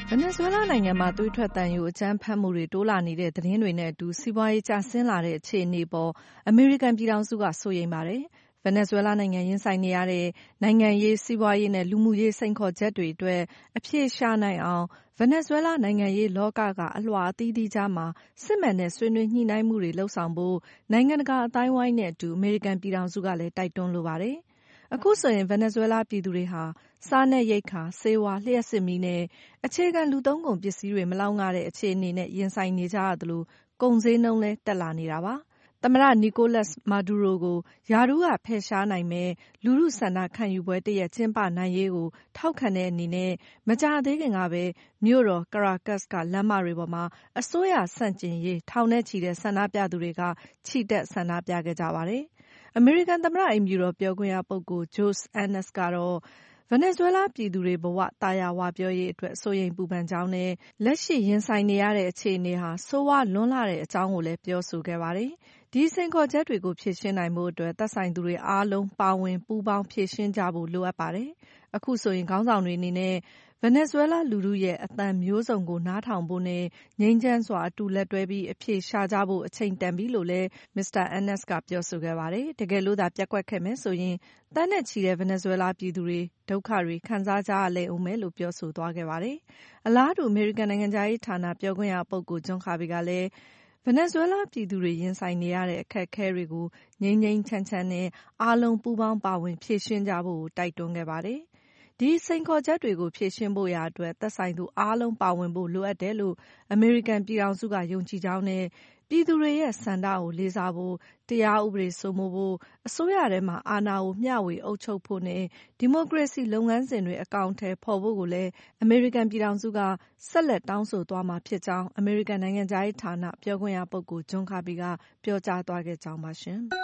ဗင်နီဇွဲလားနိုင်ငံမှာသွေးထွက်သံယိုအကြမ်းဖက်မှုတွေတိုးလာနေတဲ့သတင်းတွေနဲ့အတူစီးပွားရေးကျဆင်းလာတဲ့အခြေအနေပေါ်အမေရိကန်ပြည်ထောင်စုကစိုးရိမ်ပါတယ်။ဗင်နီဇွဲလားနိုင်ငံရင်ဆိုင်နေရတဲ့နိုင်ငံရေးစီးပွားရေးနဲ့လူမှုရေးစိန်ခေါ်ချက်တွေအတွက်အဖြေရှာနိုင်အောင်ဗင်နီဇွဲလားနိုင်ငံရေးလောကကအလွှာအသီးသီးကြားမှာစစ်မှန်တဲ့ဆွေးနွေးညှိနှိုင်းမှုတွေလုပ်ဆောင်ဖို့နိုင်ငံတကာအသိုင်းအဝိုင်းနဲ့အတူအမေရိကန်ပြည်ထောင်စုကလည်းတိုက်တွန်းလိုပါတယ်။အခုဆိုရင်ဗင်နီဇွဲလားပြည်သူတွေဟာစားနပ်ရိက္ခာဆေးဝါးလျှပ်စစ်မီးနဲ့အခြေခံလူသုံးကုန်ပစ္စည်းတွေမလောက်ငှတဲ့အခြေအနေနဲ့ရင်ဆိုင်နေကြရသလိုကုန်ဈေးနှုန်းလည်းတက်လာနေတာပါ။သမ္မတနီကိုလပ်စ်မာဒူရိုကိုရာထူးကဖယ်ရှားနိုင်မဲ့လူထုဆန္ဒခံယူပွဲတစ်ရပ်ကျင်းပနိုင်ရေးကိုထောက်ခံတဲ့အနေနဲ့မကြာသေးခင်ကပဲမြို့တော်ကာရာကတ်စ်ကလမ်းမတွေပေါ်မှာအစိုးရဆန့်ကျင်ရေးထောင်နဲ့ချီတဲ့ဆန္ဒပြသူတွေကချီတက်ဆန္ဒပြခဲ့ကြပါတယ်။အမေရိကန်သမ္မတအိမ်ဖြူတော်ပြောခွင့်ရပုဂ္ဂိုလ်ဂျိုးစ်အန်နက်စ်ကတော့ဗင်နီဇွဲလားပြည်သူတွေဘဝသာယာဝပြောရေးအတွက်စိုးရိမ်ပူပန်ကြောင်းနဲ့လက်ရှိရင်ဆိုင်နေရတဲ့အခြေအနေဟာဆိုးဝါးလွန်းလှတဲ့အကြောင်းကိုလည်းပြောဆိုခဲ့ပါတယ်။ဒီစိန်ခေါ်ချက်တွေကိုဖြေရှင်းနိုင်ဖို့အတွက်သက်ဆိုင်သူတွေအားလုံးပါဝင်ပူးပေါင်းဖြေရှင်းကြဖို့လိုအပ်ပါတယ်။အခုဆိုရင်ခေါင်းဆောင်တွေအနေနဲ့ဗင်နီဇွဲလားလူထုရဲ့အသံမျိုးစုံကိုနားထောင်ဖို့နဲ့ငြိမ်းချမ်းစွာအတူလက်တွဲပြီးအဖြေရှာကြဖို့အချိန်တန်ပြီလို့လည်းမစ္စတာအန်နက်စ်ကပြောဆိုခဲ့ပါတယ်။တကယ်လို့သာပျက်ကွက်ခဲ့မယ်ဆိုရင်သန်းနဲ့ချီတဲ့ဗင်နီဇွဲလားပြည်သူတွေဒုက္ခတွေခံစားကြရလိမ့်ဦးမယ်လို့ပြောဆိုသွားခဲ့ပါတယ်။အလားတူအမေရိကန်နိုင်ငံခြားရေးဌာနပြောခွင့်ရပုဂ္ဂိုလ်ဂျွန်ကာဘီကလည်းဗင်နီဇွဲလားပြည်သူတွေရင်ဆိုင်နေရတဲ့အခက်အခဲတွေကိုငြိမ်းငြိမ်းချမ်းချမ်းနဲ့အားလုံးပူးပေါင်းပါဝင်ဖြေရှင်းကြဖို့တိုက်တွန်းခဲ့ပါတယ်။ဒီစိန်ခေါ်ချက်တွေကိုဖြေရှင်းဖို့ရာအတွက်သက်ဆိုင်သူအားလုံးပါဝင်ဖို့လိုအပ်တယ်လို့အမေရိကန်ပြည်ထောင်စုကယုံကြည်ကြောင်းနဲ့ပြည်သူတွေရဲ့ဆန္ဒကိုလေးစားဖို့တရားဥပဒေစိုးမိုးဖို့အစိုးရထဲမှာအာဏာကိုမျှဝေအုပ်ချုပ်ဖို့နဲ့ဒီမိုကရေစီလုပ်ငန်းစဉ်တွေအကောင်အထည်ဖော်ဖို့ကိုလည်းအမေရိကန်ပြည်ထောင်စုကဆက်လက်တောင်းဆိုသွားမှာဖြစ်ကြောင်းအမေရိကန်နိုင်ငံခြားရေးဌာနပြောခွင့်ရပုဂ္ဂိုလ်ဂျွန်ကာဘီကပြောကြားသွားခဲ့ကြောင်းပါရှင်။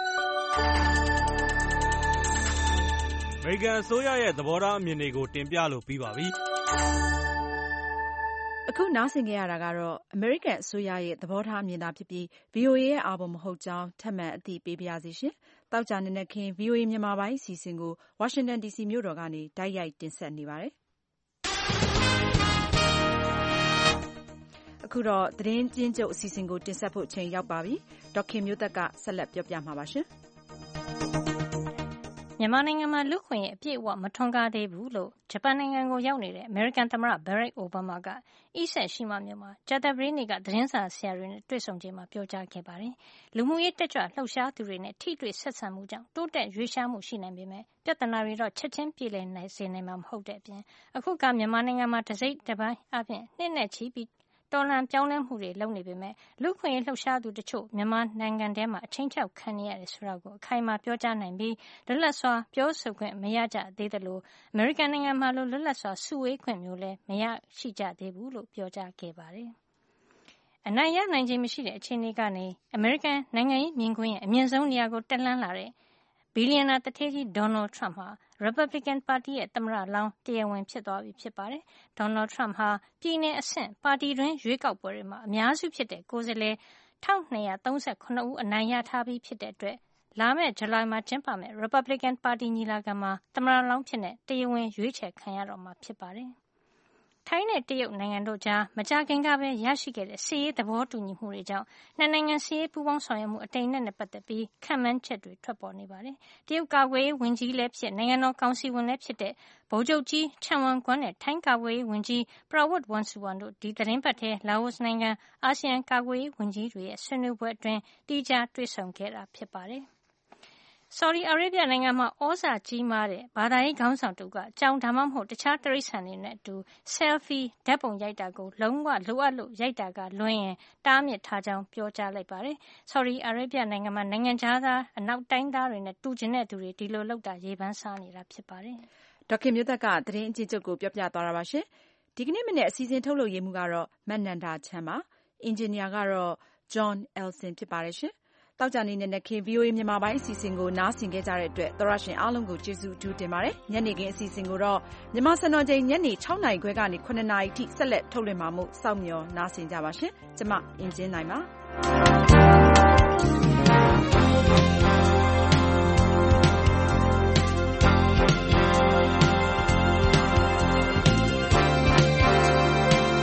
အမေရိကန်အစိုးရရဲ့သဘောထားအမြင်တွေကိုတင်ပြလို့ပြီးပါပြီ။အခုနားဆင်ကြရတာကတော့အမေရိကန်အစိုးရရဲ့သဘောထားအမြင်သာဖြစ်ပြီး VOA ရဲ့အာဘော်မဟုတ်ကြောင်းထပ်မံအသိပေးပါရစေရှင်။သောကြာနေ့နက်ခင်း VOA မြန်မာပိုင်းအစီအစဉ်ကိုဝါရှင်တန် DC မြို့တော်ကနေတိုက်ရိုက်တင်ဆက်နေပါတယ်။အခုတော့သတင်းကျဉ်းချုပ်အစီအစဉ်ကိုတင်ဆက်ဖို့အချိန်ရောက်ပါပြီ။ဒေါက်ခင်မျိုးသက်ကဆက်လက်ပြောပြမှာပါရှင်။မြန်မာနိုင်ငံမှာလူ့အခွင့်အရေးအပြည့်အဝမထွန်းကားသေးဘူးလို့ဂျပန်နိုင်ငံကိုရောက်နေတဲ့အမေရိကန်သမ္မတဘရက်အိုဘားမားကအီဆက်ရှိမမြို့မှာကြာသပတေးနေ့ကသတင်းစာဆရာတွေနဲ့တွေ့ဆုံချိန်မှာပြောကြားခဲ့ပါတယ်။လူမှုရေးတက်ကြွလှုပ်ရှားသူတွေနဲ့ထိတွေ့ဆက်ဆံမှုကြောင့်တိုးတက်ရွေးရှားမှုရှိနိုင်ပေမဲ့ပြဿနာတွေတော့ချက်ချင်းပြေလည်နိုင်စေနိုင်မှာမဟုတ်တဲ့အပြင်အခုကမြန်မာနိုင်ငံမှာတစ်စိတ်တစ်ပိုင်းအပြင်နှစ်နဲ့ချီပြီးတော်လှန်ပြောင်းလဲမှုတွေလုပ်နေပေမဲ့လူ့အခွင့်အရေးလှုပ်ရှားသူတချို့မြန်မာနိုင်ငံထဲမှာအချိန်ချောက်ခံနေရတယ်ဆိုတာကိုအခိုင်အမာပြောကြားနိုင်ပြီးလွတ်လပ်စွာပြောဆိုခွင့်မရကြသေးသလိုအမေရိကန်နိုင်ငံမှာလွတ်လပ်စွာစုဝေးခွင့်မျိုးလည်းမရရှိကြသေးဘူးလို့ပြောကြားခဲ့ပါတယ်။အနိုင်ရနိုင်ခြင်းမရှိတဲ့အခြေအနေကနေအမေရိကန်နိုင်ငံရေးမြင်ကွင်းရဲ့အမြင့်ဆုံးနေရာကိုတက်လှမ်းလာတဲ့ဘီလီယံနာတထေးကြီးဒေါ်နယ်ထရမ့်ဟာ Republican ပါတီရဲ့သမ္မတလောင်းတရားဝင်ဖြစ်သွားပြီဖြစ်ပါတယ်။ဒေါ်နယ်ထရမ့်ဟာပြည်နယ်အဆင့်ပါတီတွင်းရွေးကောက်ပွဲတွေမှာအများစုဖြစ်တဲ့ကိုယ်စားလှယ်1239ဦးအနိုင်ရထားပြီးဖြစ်တဲ့အတွက်လာမယ့်ဇူလိုင်မှာကျင်းပမယ့် Republican ပါတီညီလာခံမှာသမ္မတလောင်းဖြစ်တဲ့တရားဝင်ရွေးချယ်ခံရတော့မှာဖြစ်ပါတယ်။ထိုင်းနဲ့တရုတ်နိုင်ငံတို့ကြားမကြာခင်ကပဲရရှိခဲ့တဲ့စစ်ရေးသဘောတူညီမှုတွေကြောင့်နှစ်နိုင်ငံစစ်ရေးပူးပေါင်းဆောင်ရွက်မှုအတိမ်အနက်နဲ့ပတ်သက်ပြီးခန့်မှန်းချက်တွေထွက်ပေါ်နေပါတယ်။တရုတ်ကာကွယ်ရေးဝန်ကြီးလည်းဖြစ်နိုင်ငံတော်ကောင်စီဝင်လည်းဖြစ်တဲ့ဗိုလ်ချုပ်ကြီးချန်ဝမ်ကွမ်နဲ့ထိုင်းကာကွယ်ရေးဝန်ကြီးပရာဝတ်ဝမ်ဆူဝမ်တို့ဒီသတင်းပတ်ထဲလာအိုနိုင်ငံအာဆီယံကာကွယ်ရေးဝန်ကြီးတွေရဲ့ဆွေးနွေးပွဲအတွင်းတိကျတွေ့ဆုံခဲ့တာဖြစ်ပါတယ်။ဆော်ဒီအာရေဗျနိုင်ငံမှာဩဇာကြီးမားတဲ့ဘာသာရေးခေါင်းဆောင်တူကကြောင်ဒါမှမဟုတ်တခြားတိရစ္ဆာန်တွေနဲ့အတူ selfie ဓာတ်ပုံရိုက်တာကိုလုံးဝလိုအပ်လို့ရိုက်တာကလွန်ရင်တားမြစ်ထားကြောင်းပြောကြားလိုက်ပါတယ်။ဆော်ဒီအာရေဗျနိုင်ငံမှာနိုင်ငံခြားသားအနောက်တိုင်းသားတွေနဲ့တူကျင်တဲ့သူတွေဒီလိုလုပ်တာရေပန်းစားနေတာဖြစ်ပါတယ်။ဒေါက်ခင်မျိုးသက်ကသတင်းအကျဉ်းချုပ်ကိုပြောပြသွားတာပါရှင်။ဒီကနေ့မနေ့အစီအစဉ်ထုတ်လုပ်ရေးမှုကတော့မတ်နန္ဒာချမ်းပါ။အင်ဂျင်နီယာကတော့ John Elson ဖြစ်ပါတယ်ရှင်။တောက်ကြနေနဲ့ခင် VOA မြန်မာပိုင်းအစီအစဉ်ကိုနားဆင်ခဲ့ကြတဲ့အတွက်သောရရှင်အားလုံးကိုကျေးဇူးအထူးတင်ပါတယ်။ညနေခင်းအစီအစဉ်ကိုတော့မြန်မာစံတော်ချိန်ညနေ6:00 နာရီခွဲကနေ9:00 နာရီထိဆက်လက်ထုတ်လွှင့်မှာမို့စောင့်မျှော်နားဆင်ကြပါရှင်။ကျွန်မအင်ဂျင်နိုင်ပါ။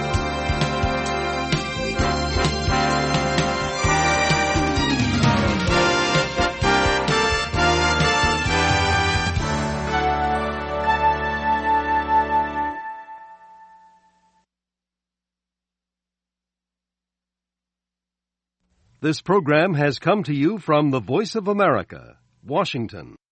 This program has come to you from the Voice of America, Washington.